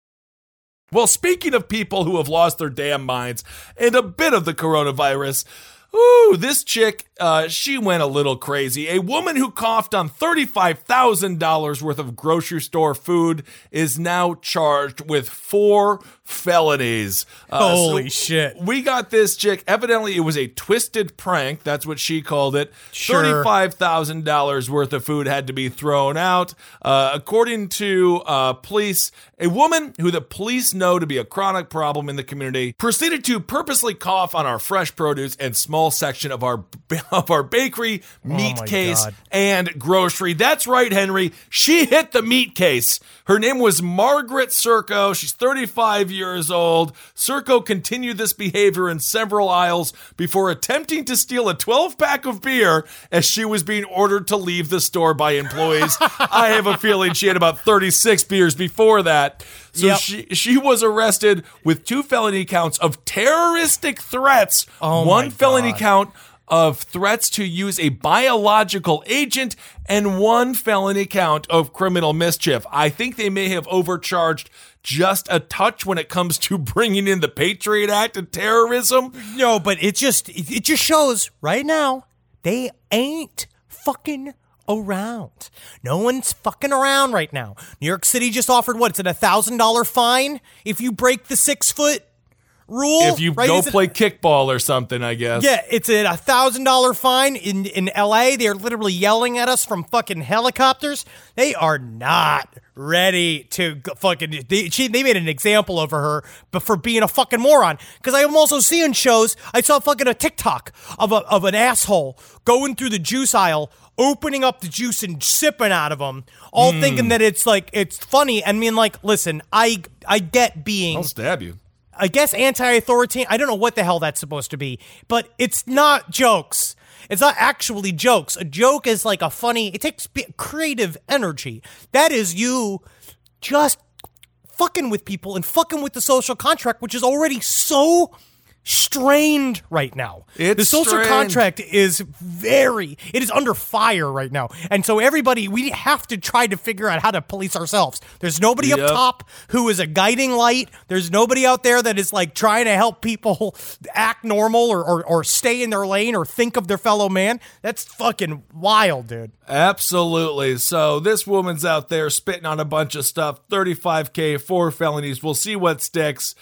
Well, speaking of people who have lost their damn minds and a bit of the coronavirus, ooh, this chick, she went a little crazy. A woman who coughed on $35,000 worth of grocery store food is now charged with 4 felonies. Holy shit. We got this chick. Evidently, it was a twisted prank. That's what she called it. Sure. $35,000 worth of food had to be thrown out. According to police, a woman who the police know to be a chronic problem in the community proceeded to purposely cough on our fresh produce and small section of our bakery, meat case, God. and grocery. That's right, Henry. She hit the meat case. Her name was Margaret Serco. She's 35 years old. Serco continued this behavior in several aisles before attempting to steal a 12-pack of beer as she was being ordered to leave the store by employees. I have a feeling she had about 36 beers before that. So Yep. she was arrested with 2 felony counts of terroristic threats, Oh 1 my felony God. count of threats to use a biological agent, and 1 felony count of criminal mischief. I think they may have overcharged just a touch when it comes to bringing in the Patriot Act and terrorism. No, but it just shows right now they ain't fucking around. No one's fucking around right now. New York City just offered, what, is it $1,000 fine if you break the 6-foot rule? If you right? go Is it- play kickball or something, I guess. Yeah, it's a $1,000 fine in LA. They're literally yelling at us from fucking helicopters. They are not ready to fucking. They made an example of her, but for being a fucking moron. Because I'm also seeing shows. I saw fucking a TikTok of an asshole going through the juice aisle, opening up the juice and sipping out of them, all thinking that it's funny. I mean, like, listen, I get being. I'll stab you. I guess anti-authoritarian, I don't know what the hell that's supposed to be, but it's not jokes. It's not actually jokes. A joke is like a funny, it takes creative energy. That is you just fucking with people and fucking with the social contract, which is already so strained right now. The social strained. contract is it is under fire right now. And so everybody, we have to try to figure out how to police ourselves. There's nobody up Yep. top who is a guiding light. There's nobody out there that is like trying to help people act normal or stay in their lane or think of their fellow man. That's fucking wild, dude. Absolutely. So this woman's out there spitting on a bunch of stuff. 35K, 4 felonies. We'll see what sticks.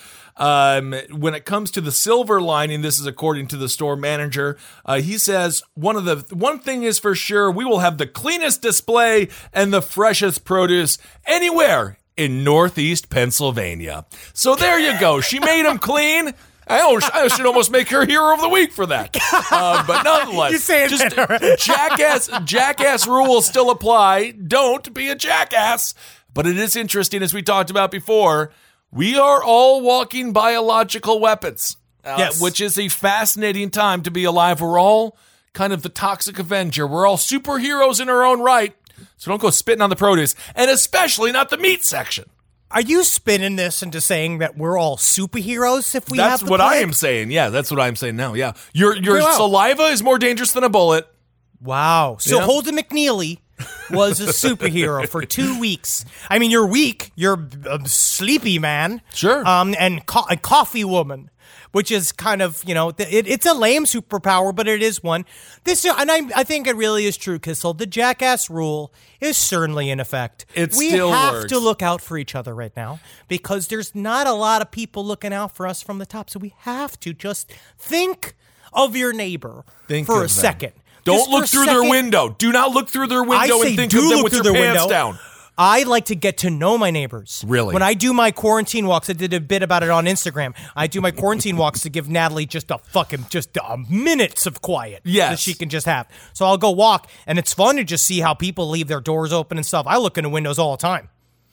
When it comes to the silver lining, this is according to the store manager. He says one thing is for sure, we will have the cleanest display and the freshest produce anywhere in Northeast Pennsylvania. So there you go. She made him clean. I should almost make her hero of the week for that. But nonetheless, You say it just better. jackass rules still apply. Don't be a jackass. But it is interesting, as we talked about before, we are all walking biological weapons, Yes. which is a fascinating time to be alive. We're all kind of the toxic Avenger. We're all superheroes in our own right. So don't go spitting on the produce, and especially not the meat section. Are you spinning this into saying that we're all superheroes if we have That's the what I plague? am saying. Yeah, that's what I'm saying now. Yeah. Your Wow. saliva is more dangerous than a bullet. Wow. So Yeah. Holden McNeely was a superhero for 2 weeks. I mean, you're weak. You're a sleepy man. Sure. And a coffee woman, which is kind of, it's a lame superpower, but it is one. I think it really is true, Kissel. The jackass rule is certainly in effect. It we still have works. to look out for each other right now because there's not a lot of people looking out for us from the top. So we have to just think of your neighbor Think for of a them. second. Don't Just for look a through their second. window. Do not look through their window I say and think do of them look with through your their pants window. down. I like to get to know my neighbors. Really? When I do my quarantine walks, I did a bit about it on Instagram. I do my quarantine walks to give Natalie just minutes of quiet Yes. that she can just have. So I'll go walk, and it's fun to just see how people leave their doors open and stuff. I look into windows all the time.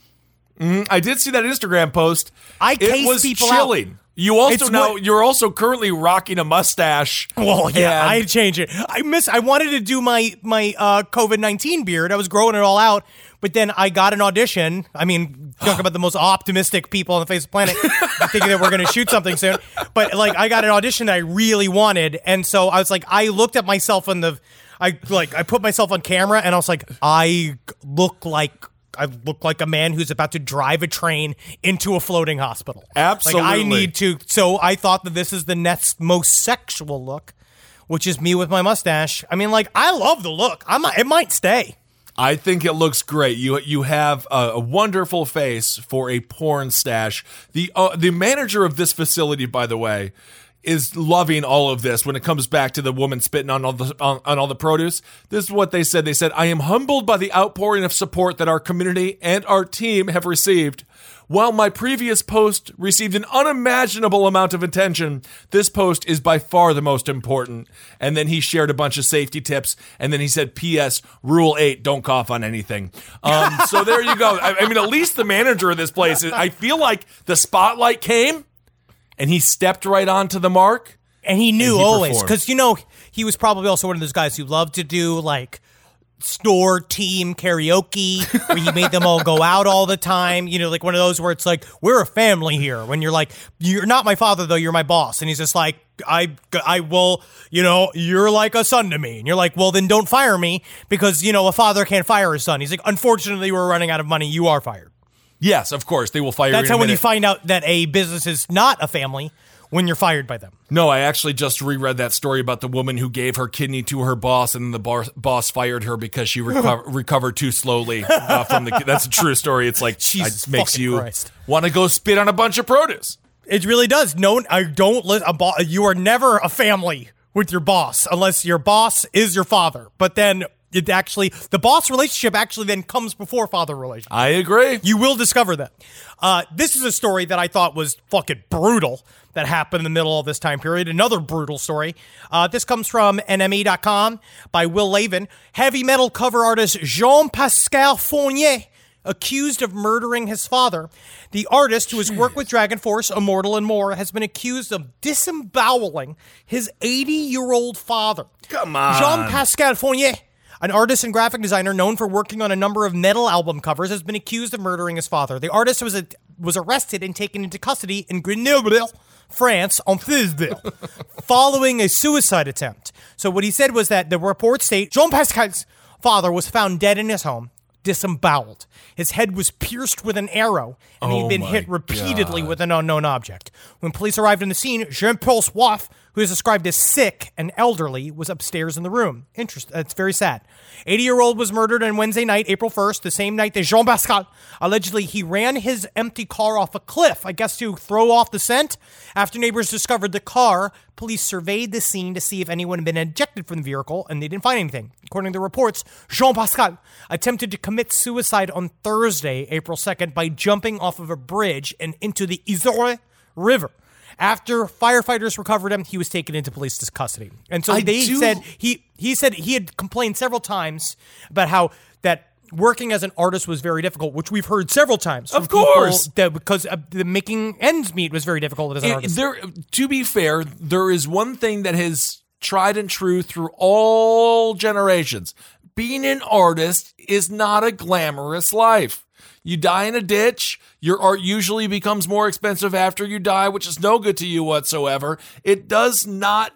I did see that Instagram post. I It case was people chilling. out. You also It's now what- you're also currently rocking a mustache. Well, yeah, And- I change it. I wanted to do my COVID-19 beard. I was growing it all out, but then I got an audition. I mean, talk about the most optimistic people on the face of the planet, thinking that we're going to shoot something soon. But I got an audition that I really wanted, and so I was like, I looked at myself I put myself on camera, and I was like, I look like a man who's about to drive a train into a floating hospital. Absolutely. Like, I need to. So I thought that this is the next most sexual look, which is me with my mustache. I mean, I love the look. It might stay. I think it looks great. You have a wonderful face for a porn stash. The manager of this facility, by the way, is loving all of this when it comes back to the woman spitting on all the produce. This is what they said. They said, "I am humbled by the outpouring of support that our community and our team have received. While my previous post received an unimaginable amount of attention, this post is by far the most important." And then he shared a bunch of safety tips. And then he said, "P.S. Rule 8, don't cough on anything." So there you go. I mean, at least the manager of this place, I feel like the spotlight came and he stepped right onto the mark. And he knew And he always, performed. because, he was probably also one of those guys who loved to do, store team karaoke, where he made them all go out all the time. One of those where it's like, we're a family here. When you're like, you're not my father, though, you're my boss. And he's just like, I will, you're like a son to me. And you're like, well, then don't fire me because, a father can't fire his son. He's like, unfortunately, we're running out of money. You are fired. Yes, of course. They will fire you That's in a how when you minute. find out that a business is not a family, when you're fired by them. No, I actually just reread that story about the woman who gave her kidney to her boss, and the boss fired her because she recovered too slowly from the. That's a true story. It's like Jesus it makes fucking you Christ. want to go spit on a bunch of produce. It really does. No, I don't. You are never a family with your boss unless your boss is your father. But then the boss relationship actually then comes before father relationship. I agree. You will discover that. This is a story that I thought was fucking brutal that happened in the middle of this time period. Another brutal story. This comes from NME.com by Will Lavin. Heavy metal cover artist Jean-Pascal Fournier accused of murdering his father. The artist, who has worked with Dragon Force, Immortal, and more, has been accused of disemboweling his 80-year-old father. Come on. Jean-Pascal Fournier, an artist and graphic designer known for working on a number of metal album covers, has been accused of murdering his father. The artist was arrested and taken into custody in Grenoble, France, on Thursday, following a suicide attempt. So what he said was that the reports state Jean-Pascal's father was found dead in his home, disemboweled. His head was pierced with an arrow, and he'd been hit repeatedly with an unknown object. When police arrived on the scene, Jean-Paul's wife, who is described as sick and elderly, was upstairs in the room. It's very sad. 80-year-old was murdered on Wednesday night, April 1st, the same night that Jean Pascal. Allegedly, he ran his empty car off a cliff, I guess to throw off the scent. After neighbors discovered the car, police surveyed the scene to see if anyone had been ejected from the vehicle, and they didn't find anything. According to the reports, Jean Pascal attempted to commit suicide on Thursday, April 2nd, by jumping off of a bridge and into the Isère River. After firefighters recovered him, he was taken into police custody. And so said he said he had complained several times about how that working as an artist was very difficult, which we've heard several times. Of course. Because the making ends meet was very difficult as an artist. To be fair, there is one thing that has tried and true through all generations. Being an artist is not a glamorous life. You die in a ditch. Your art usually becomes more expensive after you die, which is no good to you whatsoever. It does not.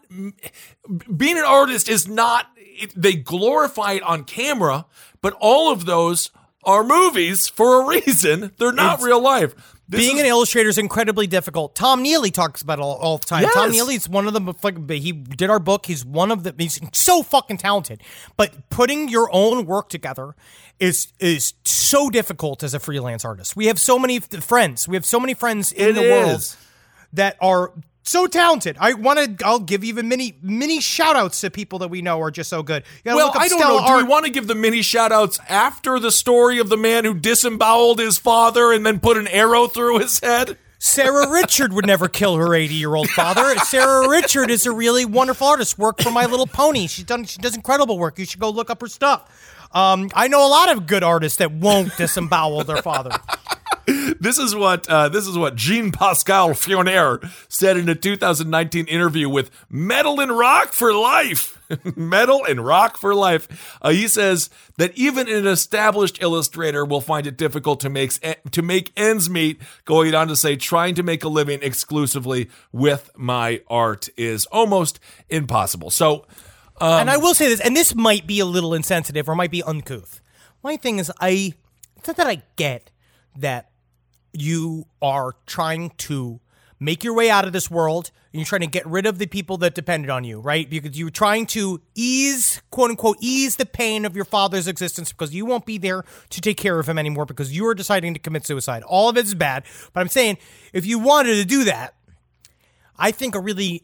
Being an artist is not. They glorify it on camera, but all of those are movies for a reason. They're not real life. Being an illustrator is incredibly difficult. Tom Neely talks about it all the time. Yes. Tom Neely's one of the, he did our book. He's he's so fucking talented. But putting your own work together is so difficult as a freelance artist. We have so many friends. We have so many friends in the world that are so talented. I'll give even many shout outs to people that we know are just so good. Well, I don't know. Do we want to give the mini shout outs after the story of the man who disemboweled his father and then put an arrow through his head? Sarah Richard would never kill her 80-year-old father. Sarah Richard is a really wonderful artist. Worked for My Little Pony. She does incredible work. You should go look up her stuff. I know a lot of good artists that won't disembowel their father. This is what Jean-Pascal Fournier said in a 2019 interview with Metal and Rock for Life. Metal and Rock for Life. He says that even an established illustrator will find it difficult to make ends meet. Going on to say, trying to make a living exclusively with my art is almost impossible. So, and I will say this, and this might be a little insensitive or might be uncouth. My thing is, it's not that I get that you are trying to make your way out of this world and you're trying to get rid of the people that depended on you, right? Because you're trying to quote unquote, ease the pain of your father's existence because you won't be there to take care of him anymore because you are deciding to commit suicide. All of it is bad. But I'm saying, if you wanted to do that, I think a really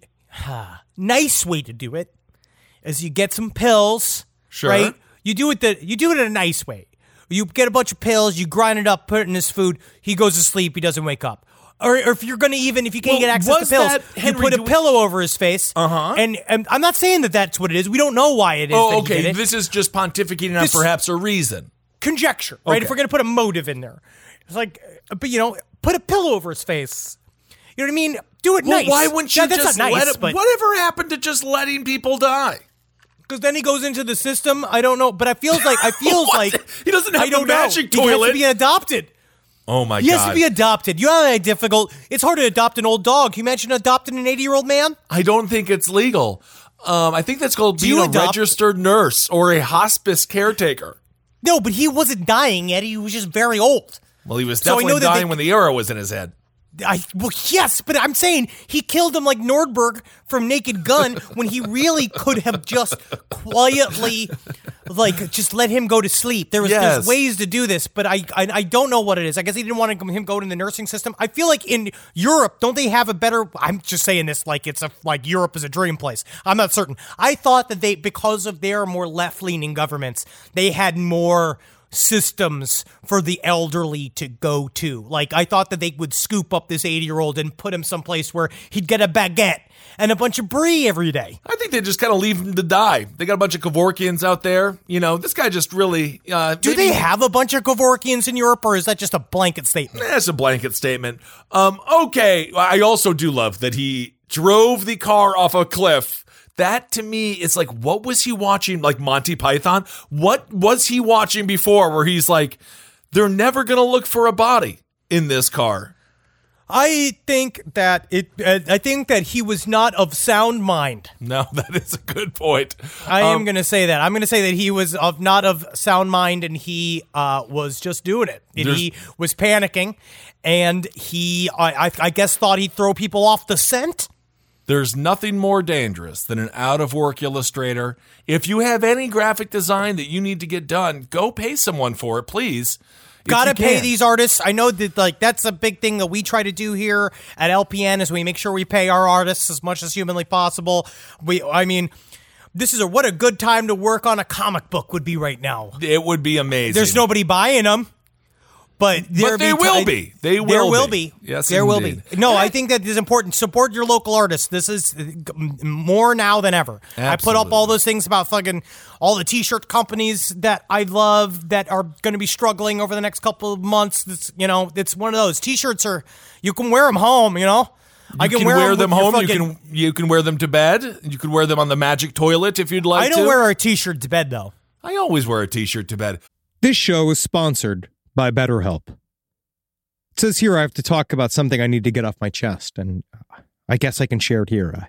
nice way to do it is you get some pills, sure, right? You do it in a nice way. You get a bunch of pills, you grind it up, put it in his food. He goes to sleep. He doesn't wake up. Or if you're going to if you can't get access to pills, you put a pillow over his face. And I'm not saying that that's what it is. We don't know why it is. Oh, okay. This is just pontificating on perhaps a reason. Conjecture, right? Okay. If we're going to put a motive in there. It's like, but put a pillow over his face. You know what I mean? Do it nice. Why wouldn't you just let it? But whatever happened to just letting people die? Because then he goes into the system. I don't know, but I feel like he doesn't have the magic toilet. He has to be adopted. Oh my God! He has to be adopted. You know how difficult? It's hard to adopt an old dog. Can you imagine adopting an 80-year-old man? I don't think it's legal. I think that's called being a registered nurse or a hospice caretaker. No, but he wasn't dying yet. He was just very old. Well, he was definitely dying when the arrow was in his head. Well, yes, but I'm saying he killed him like Nordberg from Naked Gun when he really could have just quietly, just let him go to sleep. There's ways to do this, but I don't know what it is. I guess he didn't want him go to the nursing system. I feel like in Europe, don't they have a better? I'm just saying this like Europe is a dream place. I'm not certain. I thought that because of their more left-leaning governments, they had more systems for the elderly to go to. Like, I thought that they would scoop up this 80-year-old and put him someplace where he'd get a baguette and a bunch of brie every day. I think they just kind of leave him to die. They got a bunch of Kevorkians out there. This guy just really... Do they have a bunch of Kevorkians in Europe, or is that just a blanket statement? That's a blanket statement. Okay, I also do love that he drove the car off a cliff. That, to me, it's like, what was he watching? Like Monty Python? What was he watching before where he's like, they're never going to look for a body in this car? I think that he was not of sound mind. No, that is a good point. I am going to say that. I'm going to say that he was not of sound mind, and he was just doing it. And he was panicking, and he, I guess, thought he'd throw people off the scent. There's nothing more dangerous than an out-of-work illustrator. If you have any graphic design that you need to get done, go pay someone for it, please. Gotta pay these artists. I know that that's a big thing that we try to do here at LPN is we make sure we pay our artists as much as humanly possible. What a good time to work on a comic book would be right now. It would be amazing. There's nobody buying them. But there will be. There will be. Yes, there will be. No, I think that is important. Support your local artists. This is more now than ever. Absolutely. I put up all those things about fucking all the T-shirt companies that I love that are going to be struggling over the next couple of months. It's one of those T-shirts you can wear them home. I can wear them home. You can wear them to bed. You can wear them on the magic toilet if you'd like to. I don't wear a T-shirt to bed though. I always wear a T-shirt to bed. This show is sponsored by BetterHelp. It says here I have to talk about something I need to get off my chest, and I guess I can share it here.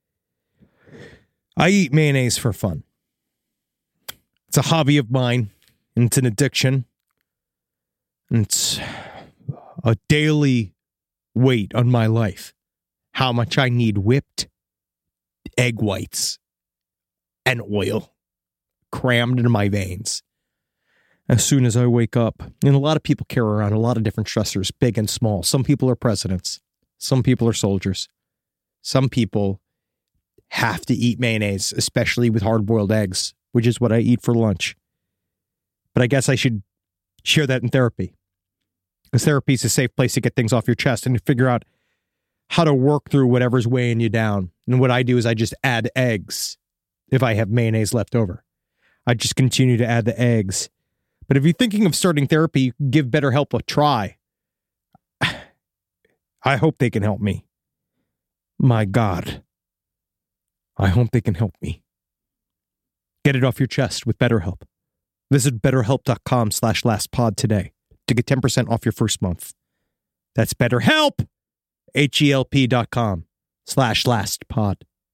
I eat mayonnaise for fun. It's a hobby of mine, and it's an addiction. And it's a daily weight on my life. How much I need whipped egg whites and oil crammed into my veins as soon as I wake up. And a lot of people carry around a lot of different stressors, big and small. Some people are presidents. Some people are soldiers. Some people have to eat mayonnaise, especially with hard-boiled eggs, which is what I eat for lunch. But I guess I should share that in therapy. Because therapy is a safe place to get things off your chest and to figure out how to work through whatever's weighing you down. And what I do is I just add eggs if I have mayonnaise left over. I just continue to add the eggs. But if you're thinking of starting therapy, give BetterHelp a try. I hope they can help me. My God. I hope they can help me. Get it off your chest with BetterHelp. Visit BetterHelp.com/lastpod today to get 10% off your first month. That's BetterHelp. HELP.com/lastpod.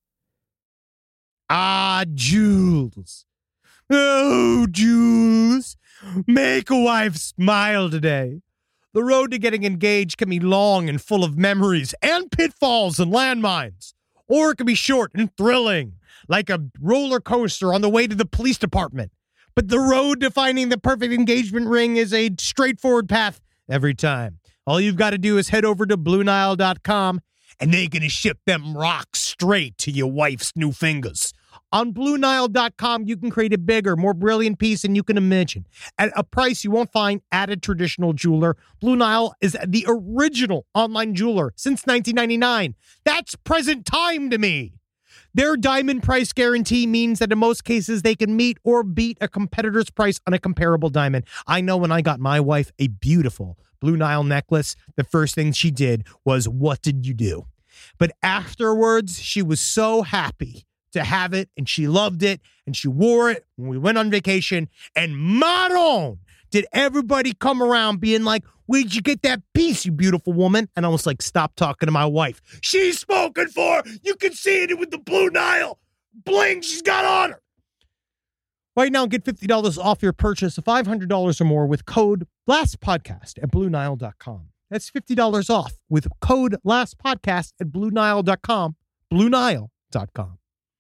Jules. Oh, Jules. Make a wife smile today. The road to getting engaged can be long and full of memories and pitfalls and landmines. Or it can be short and thrilling, like a roller coaster on the way to the police department. But the road to finding the perfect engagement ring is a straightforward path every time. All you've got to do is head over to BlueNile.com, and they're going to ship them rocks straight to your wife's new fingers. On BlueNile.com, you can create a bigger, more brilliant piece than you can imagine. At a price you won't find at a traditional jeweler, Blue Nile is the original online jeweler since 1999. That's present time to me. Their diamond price guarantee means that in most cases, they can meet or beat a competitor's price on a comparable diamond. I know when I got my wife a beautiful Blue Nile necklace, the first thing she did was, "What did you do?" But afterwards, she was so happy to have it, and she loved it, and she wore it when we went on vacation, and maron, did everybody come around being like, "Where'd you get that piece, you beautiful woman?" And I was like, "Stop talking to my wife. She's spoken for. You can see it with the Blue Nile bling she's got on her." Right now, get $50 off your purchase of $500 or more with code LASTPODCAST at BlueNile.com. That's $50 off with code LASTPODCAST at BlueNile.com. BlueNile.com.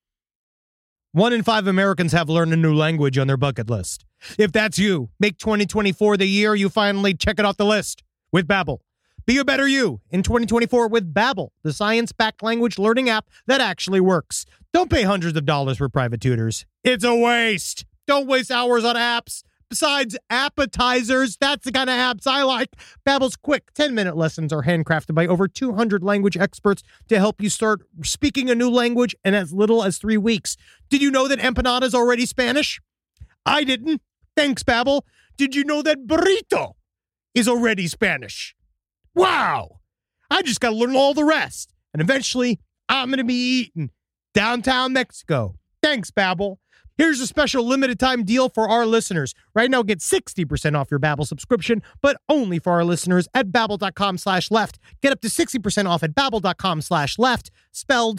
1 in 5 Americans have learned a new language on their bucket list. If that's you, make 2024 the year you finally check it off the list with Babbel. Be a better you in 2024 with Babbel, the science-backed language learning app that actually works. Don't pay hundreds of dollars for private tutors. It's a waste. Don't waste hours on apps. Besides appetizers, that's the kind of apps I like. Babbel's quick 10-minute lessons are handcrafted by over 200 language experts to help you start speaking a new language in as little as 3 weeks. Did you know that empanada is already Spanish? I didn't. Thanks, Babbel. Did you know that burrito is already Spanish? Wow. I just got to learn all the rest. And eventually, I'm going to be eating downtown Mexico. Thanks, Babbel. Here's a special limited time deal for our listeners. Right now, get 60% off your Babbel subscription, but only for our listeners at Babbel.com/left. Get up to 60% off at Babbel.com/left, spelled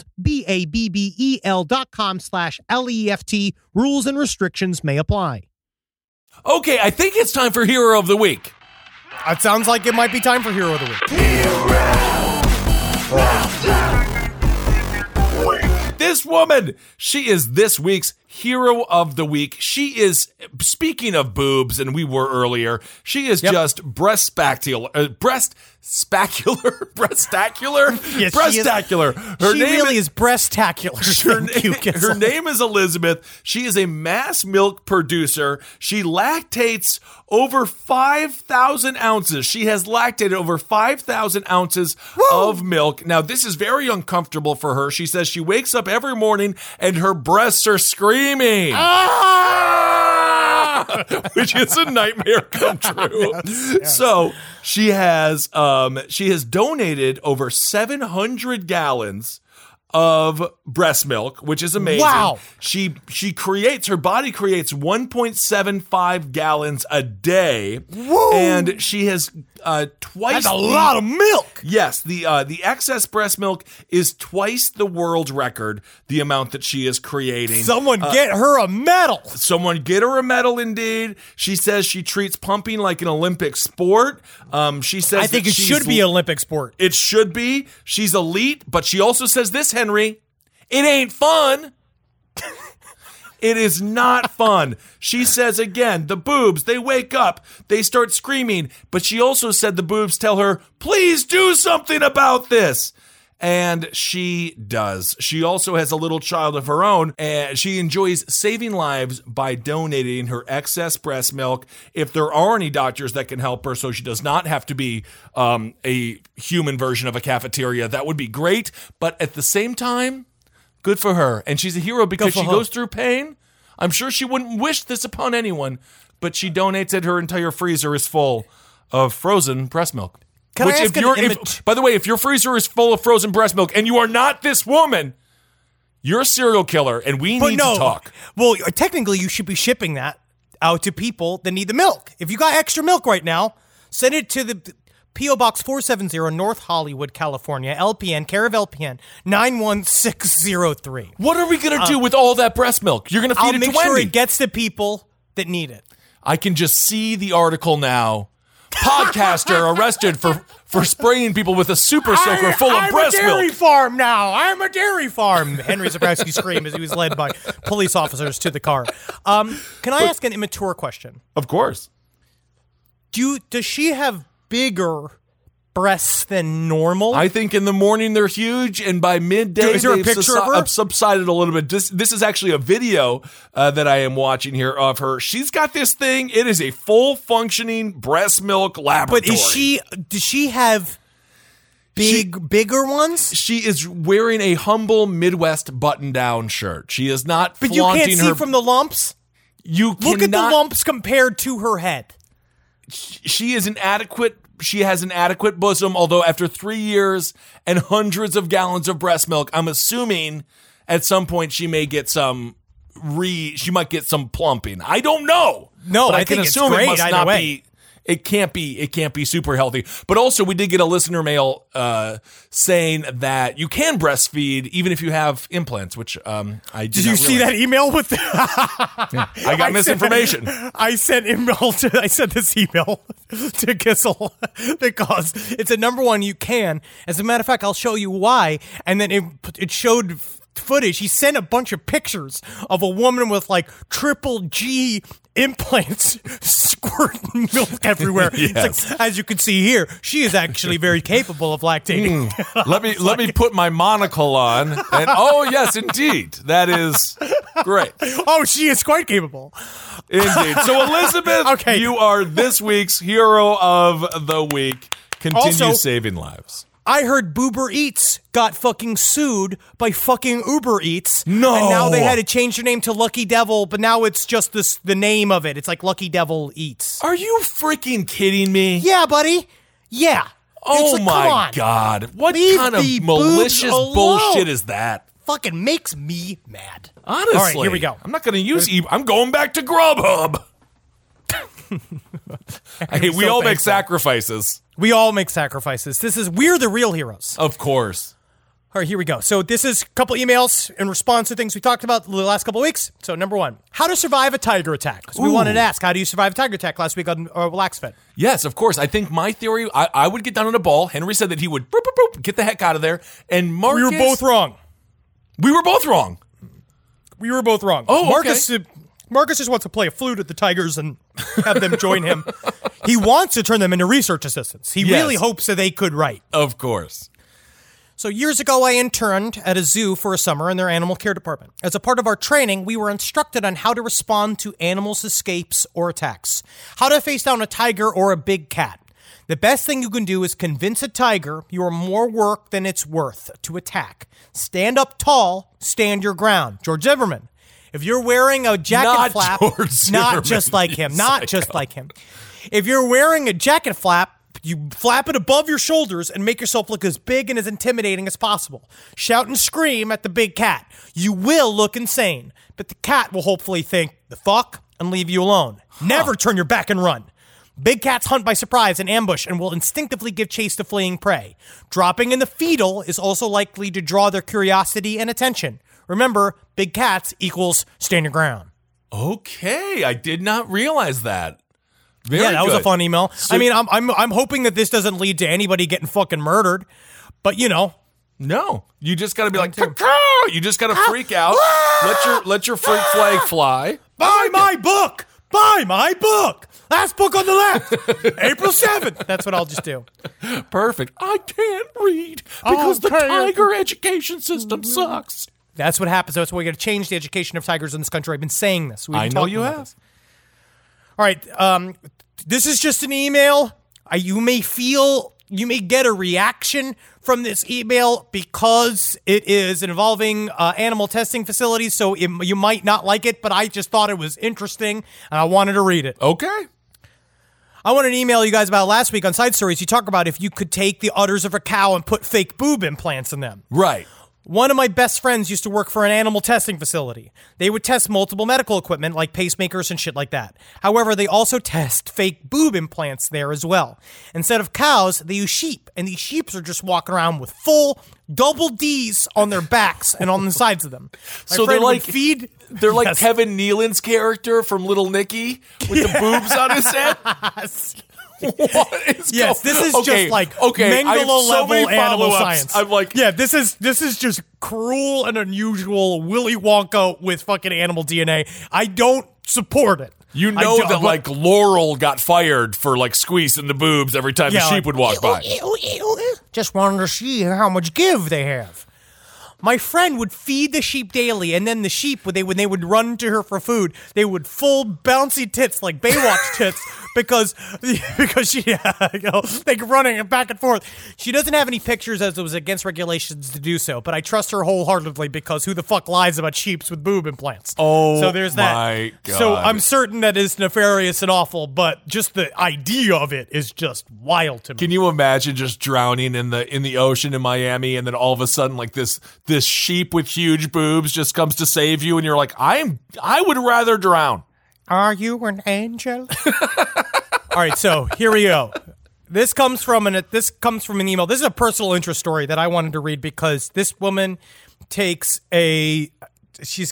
BABBEL.com/LEFT. Rules and restrictions may apply. Okay, I think it's time for Hero of the Week. It sounds like it might be time for Hero of the Week. at this woman. She is this week's hero of the week. She is, speaking of boobs, and we were earlier, she is just breastacular. Yes, breastacular. She really is breastacular. Her name is Elizabeth. She is a mass milk producer. She lactates over 5,000 ounces. She has lactated over 5,000 ounces of milk. Now, this is very uncomfortable for her. She says she wakes up every morning and her breasts are screaming. Which is a nightmare come true. Yes. So she has donated over 700 gallons of breast milk, which is amazing. Wow. Her body creates 1.75 gallons a day. Woo. And she has twice. That's a lot of milk. Yes, the excess breast milk is twice the world record, the amount that she is creating. Someone get her a medal. Someone get her a medal, indeed. She says she treats pumping like an Olympic sport. She says I think it should be an Olympic sport. It should be. She's elite, but she also says this, Henry, it ain't fun. It is not fun. She says, again, the boobs, they wake up, they start screaming, but she also said the boobs tell her, please do something about this. And she does. She also has a little child of her own, and she enjoys saving lives by donating her excess breast milk. If there are any doctors that can help her so she does not have to be a human version of a cafeteria, that would be great. But at the same time, good for her. And she's a hero because she goes through pain. I'm sure she wouldn't wish this upon anyone, but she donates it. Her entire freezer is full of frozen breast milk. By the way, if your freezer is full of frozen breast milk and you are not this woman, you're a serial killer and we need to talk. Well, technically you should be shipping that out to people that need the milk. If you got extra milk right now, send it to the P.O. Box 470, North Hollywood, California, LPN, care of LPN, 91603. What are we going to do with all that breast milk? You're going to feed it to Wendy. I'll make sure it gets to people that need it. I can just see the article now. Podcaster arrested for spraying people with a super soaker full of breast milk. I'm a dairy farm now. I'm a dairy farm. Henry Zabrowski screamed as he was led by police officers to the car. Can I ask an immature question? Of course. Does she have bigger breasts than normal? I think in the morning they're huge, and by midday is there a picture of her? Subsided a little bit. This is actually a video that I am watching here of her. She's got this thing. It is a full functioning breast milk laboratory. But does she have bigger ones? She is wearing a humble Midwest button-down shirt. She is not But flaunting you can't see from the lumps? Look at the lumps compared to her head. She has an adequate bosom, although after 3 years and hundreds of gallons of breast milk, I'm assuming at some point she may get some plumping. I don't know. No, but I think can assume it's great it must either not way. be. It can't be super healthy. But also, we did get a listener mail saying that you can breastfeed even if you have implants, which I did. Did you see that email with? I got misinformation. I sent this email to Kissel because it's a number one. You can. As a matter of fact, I'll show you why. And then it showed footage. He sent a bunch of pictures of a woman with like triple G implants squirting milk everywhere. Yes. It's like, as you can see here, she is actually very capable of lactating. Let me put my monocle on. And oh yes, indeed, that is great. Oh, she is quite capable. Indeed. So Elizabeth, you are this week's hero of the week. Continue saving lives. I heard Boober Eats got fucking sued by fucking Uber Eats. No. And now they had to change their name to Lucky Devil, but now it's just the name of it. It's like Lucky Devil Eats. Are you freaking kidding me? Yeah, buddy. Yeah. Oh my God. What kind of malicious bullshit is that? Fucking makes me mad. Honestly. All right, here we go. I'm not going to use I'm going back to Grubhub. We all make sacrifices. We all make sacrifices. We're the real heroes. Of course. All right, here we go. So this is a couple emails in response to things we talked about the last couple of weeks. So number one, how to survive a tiger attack. So we wanted to ask, how do you survive a tiger attack last week on RelaxFed? Yes, of course. I think my theory, I would get down on a ball. Henry said that he would get the heck out of there. And Marcus... We were both wrong. We were both wrong. We were both wrong. Oh, Marcus just wants to play a flute at the Tigers and have them join him. He wants to turn them into research assistants. He really hopes that they could write. Of course. So years ago, I interned at a zoo for a summer in their animal care department. As a part of our training, we were instructed on how to respond to animals' escapes or attacks, how to face down a tiger or a big cat. The best thing you can do is convince a tiger you are more work than it's worth to attack. Stand up tall, stand your ground. George Zimmerman. If you're wearing a jacket flap, not just like him, If you're wearing a jacket flap, you flap it above your shoulders and make yourself look as big and as intimidating as possible. Shout and scream at the big cat. You will look insane, but the cat will hopefully think, the fuck, and leave you alone. Never turn your back and run. Big cats hunt by surprise and ambush and will instinctively give chase to fleeing prey. Dropping in the fetal is also likely to draw their curiosity and attention. Remember, big cats equals stand your ground. Okay, I did not realize that. Very that good. was a fun email. So, I mean, I'm hoping that this doesn't lead to anybody getting fucking murdered, but you know. No, you just got to be like, you just got to freak out. Let your freak flag fly. Buy my book. Buy my book. Last book on the left. April 7th. That's what I'll just do. Perfect. I can't read because the tiger education system sucks. That's what happens. That's why we got to change the education of tigers in this country. I've been saying this. I know you have. This. All right. This is just an email. You may get a reaction from this email because it is involving animal testing facilities, so you might not like it, but I just thought it was interesting, and I wanted to read it. Okay. I wanted to email you guys about last week on Side Stories. You talk about if you could take the udders of a cow and put fake boob implants in them. Right. One of my best friends used to work for an animal testing facility. They would test multiple medical equipment like pacemakers and shit like that. However, they also test fake boob implants there as well. Instead of cows, they use sheep, and these sheep are just walking around with full double D's on their backs and on the sides of them. So they're like Kevin Nealon's character from Little Nicky with the boobs on his head. What is this is just like Mengele level animal science. I'm like, this is just cruel and unusual Willy Wonka with fucking animal DNA. I don't support it. You know that like Laurel got fired for like squeezing the boobs every time the sheep would walk by. Just wanted to see how much give they have. My friend would feed the sheep daily, and then the sheep, when they would run to her for food, they would full bouncy tits like Baywatch tits because she, like running back and forth. She doesn't have any pictures as it was against regulations to do so, but I trust her wholeheartedly because who the fuck lies about sheeps with boob implants? Oh, so there's that. My God. So I'm certain that it's nefarious and awful, but just the idea of it is just wild to me. Can you imagine just drowning in the ocean in Miami, and then all of a sudden like this sheep with huge boobs just comes to save you, and you're like, I would rather drown. Are you an angel? All right, so here we go. This comes from an email. This is a personal interest story that I wanted to read because this woman takes she's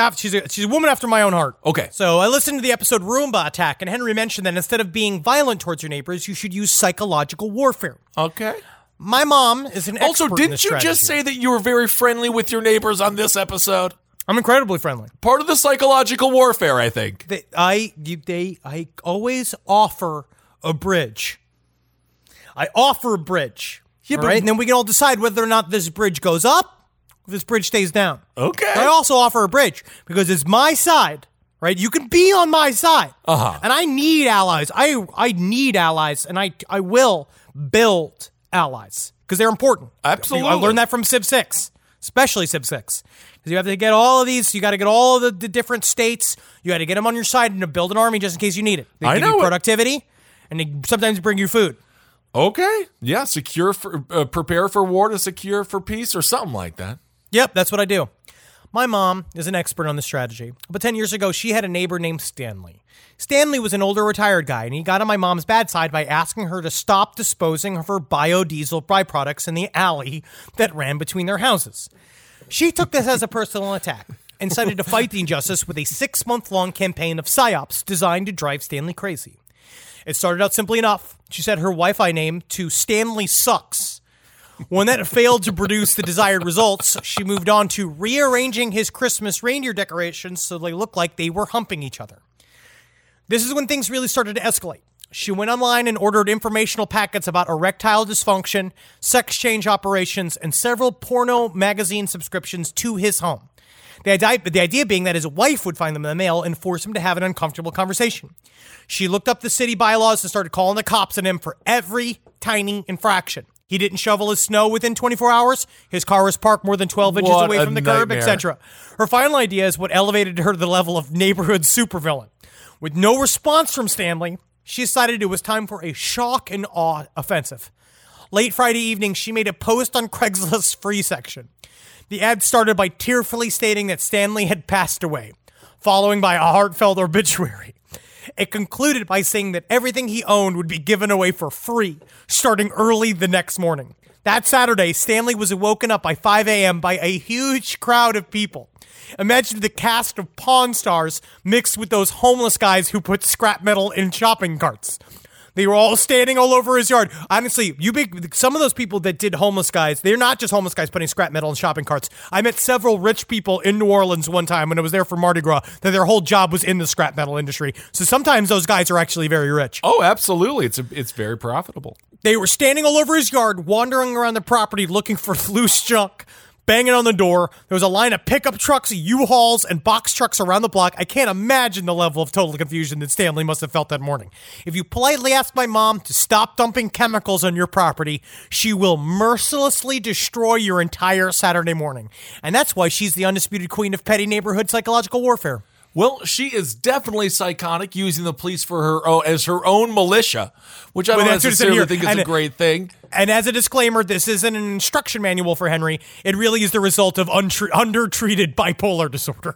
a woman after my own heart. Okay. So I listened to the episode Roomba Attack, and Henry mentioned that instead of being violent towards your neighbors, you should use psychological warfare. Okay. My mom is an expert in this didn't you strategy. just say that you were very friendly with your neighbors on this episode? I'm incredibly friendly. Part of the psychological warfare, I think. I always offer a bridge. I offer a bridge. Yeah, all right? And then we can all decide whether or not this bridge goes up or this bridge stays down. Okay. But I also offer a bridge because it's my side, right? You can be on my side. Uh-huh. And I need allies. I need allies, and I will build allies because they're important. Absolutely. I learned that from Civ 6, especially Civ 6. Because you have to get all of these, you got to get all of the different states, you got to get them on your side and to build an army just in case you need it. They give you productivity, and they sometimes bring you food. Okay. Yeah, prepare for war to secure for peace or something like that. Yep, that's what I do. My mom is an expert on this strategy, but 10 years ago, she had a neighbor named Stanley. Stanley was an older retired guy, and he got on my mom's bad side by asking her to stop disposing of her biodiesel byproducts in the alley that ran between their houses. She took this as a personal attack and decided to fight the injustice with a 6-month-long campaign of psyops designed to drive Stanley crazy. It started out simply enough. She set her Wi-Fi name to Stanley Sucks. When that failed to produce the desired results, she moved on to rearranging his Christmas reindeer decorations so they looked like they were humping each other. This is when things really started to escalate. She went online and ordered informational packets about erectile dysfunction, sex change operations, and several porno magazine subscriptions to his home. The idea being that his wife would find them in the mail and force him to have an uncomfortable conversation. She looked up the city bylaws and started calling the cops on him for every tiny infraction. He didn't shovel his snow within 24 hours. His car was parked more than 12 inches away from the curb, etc. Her final idea is what elevated her to the level of neighborhood supervillain. With no response from Stanley, she decided it was time for a shock and awe offensive. Late Friday evening, she made a post on Craigslist's free section. The ad started by tearfully stating that Stanley had passed away, following by a heartfelt obituary. It concluded by saying that everything he owned would be given away for free, starting early the next morning. That Saturday, Stanley was woken up by 5 a.m. by a huge crowd of people. Imagine the cast of Pawn Stars mixed with those homeless guys who put scrap metal in shopping carts. They were all standing all over his yard. Honestly, some of those people that did homeless guys, they're not just homeless guys putting scrap metal in shopping carts. I met several rich people in New Orleans one time when I was there for Mardi Gras that their whole job was in the scrap metal industry. So sometimes those guys are actually very rich. Oh, absolutely. It's very profitable. They were standing all over his yard, wandering around the property looking for loose junk, banging on the door. There was a line of pickup trucks, U-Hauls, and box trucks around the block. I can't imagine the level of total confusion that Stanley must have felt that morning. If you politely ask my mom to stop dumping chemicals on your property, she will mercilessly destroy your entire Saturday morning. And that's why she's the undisputed queen of petty neighborhood psychological warfare. Well, she is definitely psychotic, using the police for as her own militia, which I don't necessarily think is a great thing. And as a disclaimer, this isn't an instruction manual for Henry. It really is the result of undertreated bipolar disorder.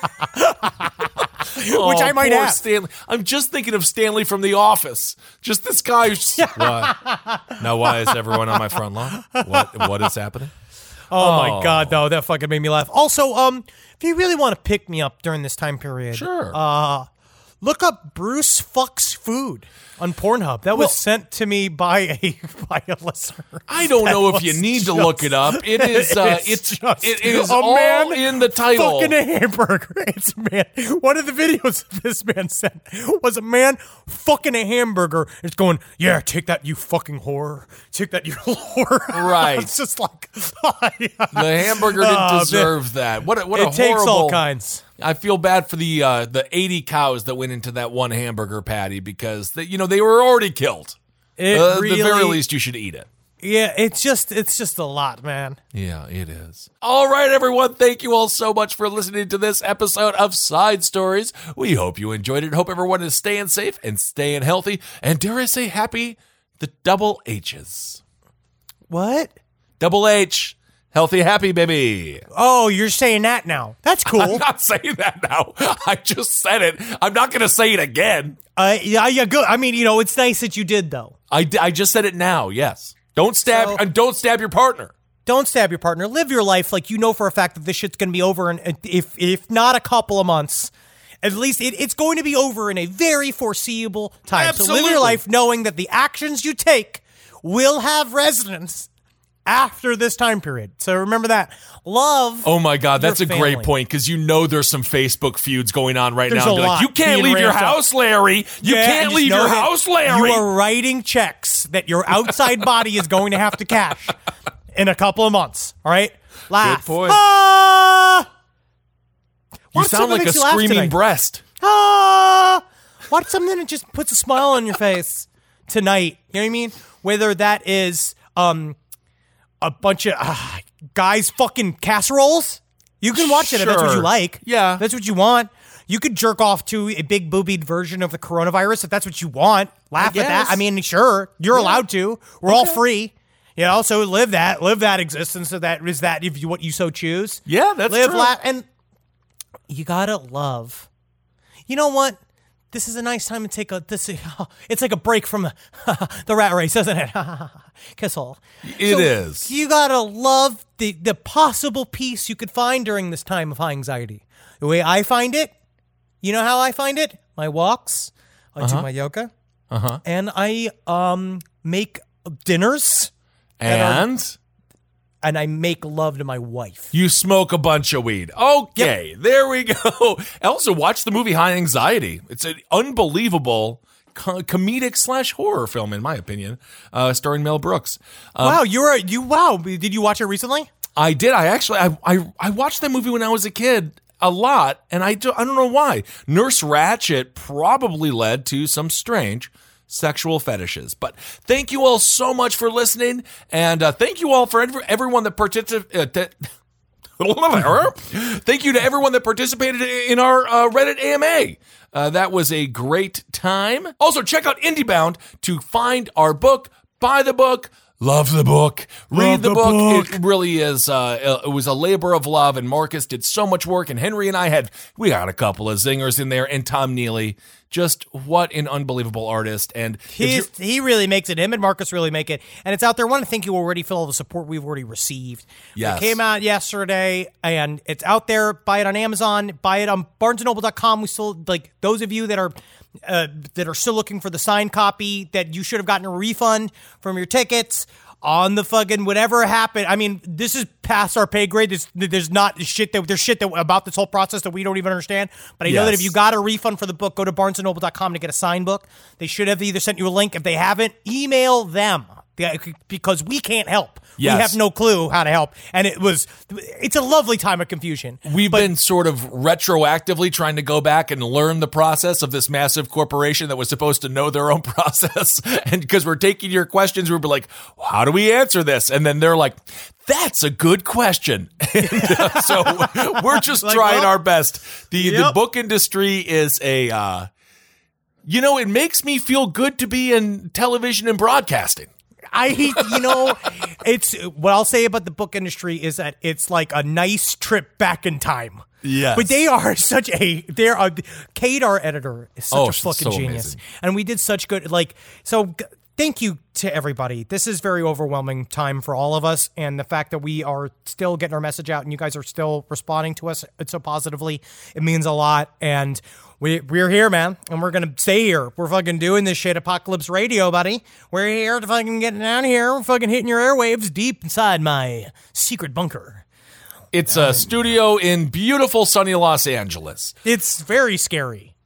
Which I might have. Stanley. I'm just thinking of Stanley from The Office. Just this guy who's just, what? Now why is everyone on my front lawn? What is happening? Oh my God, though, that fucking made me laugh. Also, if you really want to pick me up during this time period, sure. Look up Bruce Fucks Food on Pornhub. That was sent to me by a listener. I don't know if you need to look it up. It is all man in the title. Fucking a hamburger. It's man. One of the videos this man sent was a man fucking a hamburger. It's going, yeah, take that, you fucking whore. Take that, you whore. Right. It's just like the hamburger didn't deserve that. What a horrible. It takes all kinds. I feel bad for the 80 cows that went into that one hamburger patty because they were already killed. At the very least, you should eat it. Yeah, it's just a lot, man. Yeah, it is. All right, everyone. Thank you all so much for listening to this episode of Side Stories. We hope you enjoyed it. Hope everyone is staying safe and staying healthy. And dare I say happy the double H's. What? Double H. Healthy, happy, baby. Oh, you're saying that now. That's cool. I'm not saying that now. I just said it. I'm not going to say it again. Yeah, good. I mean, it's nice that you did, though. I just said it now, yes. Don't stab your partner. Don't stab your partner. Live your life like you know for a fact that this shit's going to be over in, if not a couple of months, at least it's going to be over in a very foreseeable time. Absolutely. So live your life knowing that the actions you take will have resonance after this time period. So remember that. Love. Oh my God, that's a great point because there's some Facebook feuds going on right now. Like, you can't leave your house, Larry. You can't leave your house, Larry. You are writing checks that your outside body is going to have to cash in a couple of months. All right? Laugh. Good point. You sound like a screaming breast. What's something that just puts a smile on your face tonight? You know what I mean? Whether that is a bunch of guys fucking casseroles. You can watch it if that's what you like. Yeah. If that's what you want. You could jerk off to a big boobied version of the coronavirus if that's what you want. Laugh at that. I mean, sure, you're allowed to. We're all free. So live that existence. So that is that if you what you so choose. Yeah, that's true. Laugh, and you gotta love. You know what? This is a nice time to take it's like a break from the rat race, isn't it? Kiss all. It is. You gotta love the possible peace you could find during this time of high anxiety. The way I find it, you know how I find it? My walks, I do my yoga, and I make dinners. And and I make love to my wife. You smoke a bunch of weed. Okay, There we go. I also watched the movie High Anxiety. It's an unbelievable comedic / horror film, in my opinion, starring Mel Brooks. Wow, wow. Did you watch it recently? I did. I watched that movie when I was a kid a lot, and I don't know why. Nurse Ratched probably led to some strange sexual fetishes. But thank you all so much for listening, and thank you all for everyone that participated. Thank you to everyone that participated in our Reddit AMA. That was a great time. Also, check out IndieBound to find our book, buy the book, love the book, read the book. It really is. It was a labor of love, and Marcus did so much work, and Henry and we got a couple of zingers in there, and Tom Neely. Just what an unbelievable artist. And he really makes it. Him and Marcus really make it. And it's out there. I want to thank you already for all the support we've already received. Yes. It came out yesterday, and it's out there. Buy it on Amazon. Buy it on BarnesandNoble.com. We still, those of you that are still looking for the signed copy, that you should have gotten a refund from your tickets on the fucking whatever happened. I mean, this is past our pay grade. There's shit that about this whole process that we don't even understand. But I know that if you got a refund for the book, go to BarnesandNoble.com to get a signed book. They should have either sent you a link. If they haven't, email them, because we can't help. Yes. We have no clue how to help. And it's a lovely time of confusion. We've been sort of retroactively trying to go back and learn the process of this massive corporation that was supposed to know their own process. And because we're taking your questions, we're like, how do we answer this? And then they're like, that's a good question. And, so we're just trying our best. The book industry is it makes me feel good to be in television and broadcasting. It's what I'll say about the book industry is that it's like a nice trip back in time. Yes. But Kate, our editor, is such a fucking genius. Amazing. And we did such good, thank you to everybody. This is very overwhelming time for all of us. And the fact that we are still getting our message out and you guys are still responding to us so positively, it means a lot. And we're here, man, and we're going to stay here. We're fucking doing this shit, Apocalypse Radio, buddy. We're here to fucking get down here. We're fucking hitting your airwaves deep inside my secret bunker. It's a studio in beautiful sunny Los Angeles. It's very scary.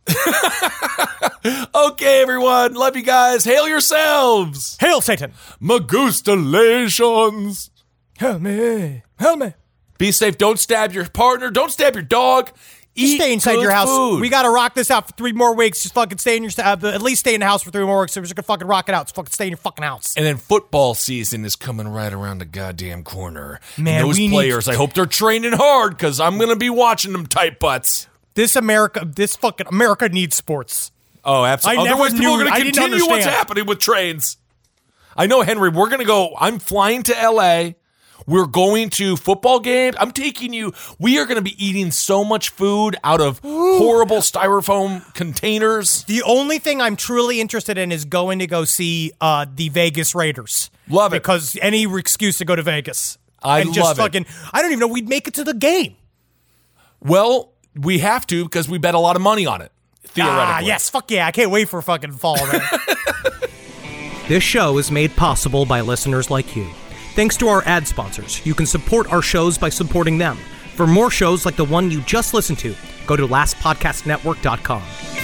Okay, everyone. Love you guys. Hail yourselves. Hail Satan. Magustalations. Help me. Help me. Be safe. Don't stab your partner. Don't stab your dog. Stay inside your house. Food. We got to rock this out for 3 more weeks. Just fucking stay in your at least stay in the house for 3 more weeks. So we're just gonna fucking rock it out. Just fucking stay in your fucking house. And then football season is coming right around the goddamn corner. Man, and those players, I hope they're training hard because I'm gonna be watching them tight butts. This fucking America needs sports. Oh, absolutely. Otherwise, people are gonna continue what's happening with trains. I know, Henry. We're gonna go. I'm flying to LA. We're going to football games. I'm taking you. We are going to be eating so much food out of horrible styrofoam containers. The only thing I'm truly interested in is going to go see the Vegas Raiders. Love it. Because any excuse to go to Vegas. I love it. I don't even know we'd make it to the game. Well, we have to because we bet a lot of money on it, theoretically. Yes. Fuck yeah. I can't wait for fucking fall, man. This show is made possible by listeners like you. Thanks to our ad sponsors, you can support our shows by supporting them. For more shows like the one you just listened to, go to lastpodcastnetwork.com.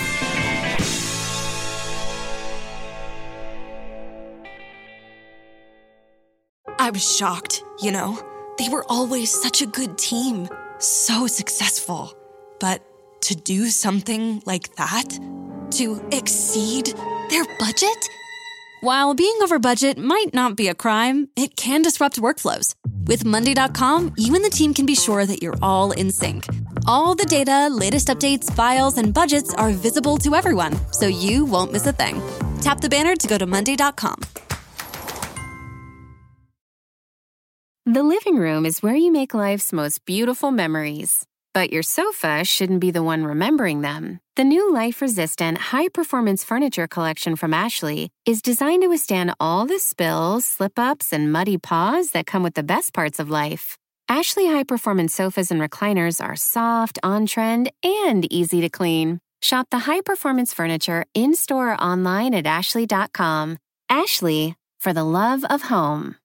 I was shocked, They were always such a good team, so successful. But to do something like that? To exceed their budget? While being over budget might not be a crime, it can disrupt workflows. With Monday.com, you and the team can be sure that you're all in sync. All the data, latest updates, files, and budgets are visible to everyone, so you won't miss a thing. Tap the banner to go to Monday.com. The living room is where you make life's most beautiful memories. But your sofa shouldn't be the one remembering them. The new life-resistant, high-performance furniture collection from Ashley is designed to withstand all the spills, slip-ups, and muddy paws that come with the best parts of life. Ashley high-performance sofas and recliners are soft, on-trend, and easy to clean. Shop the high-performance furniture in-store or online at ashley.com. Ashley, for the love of home.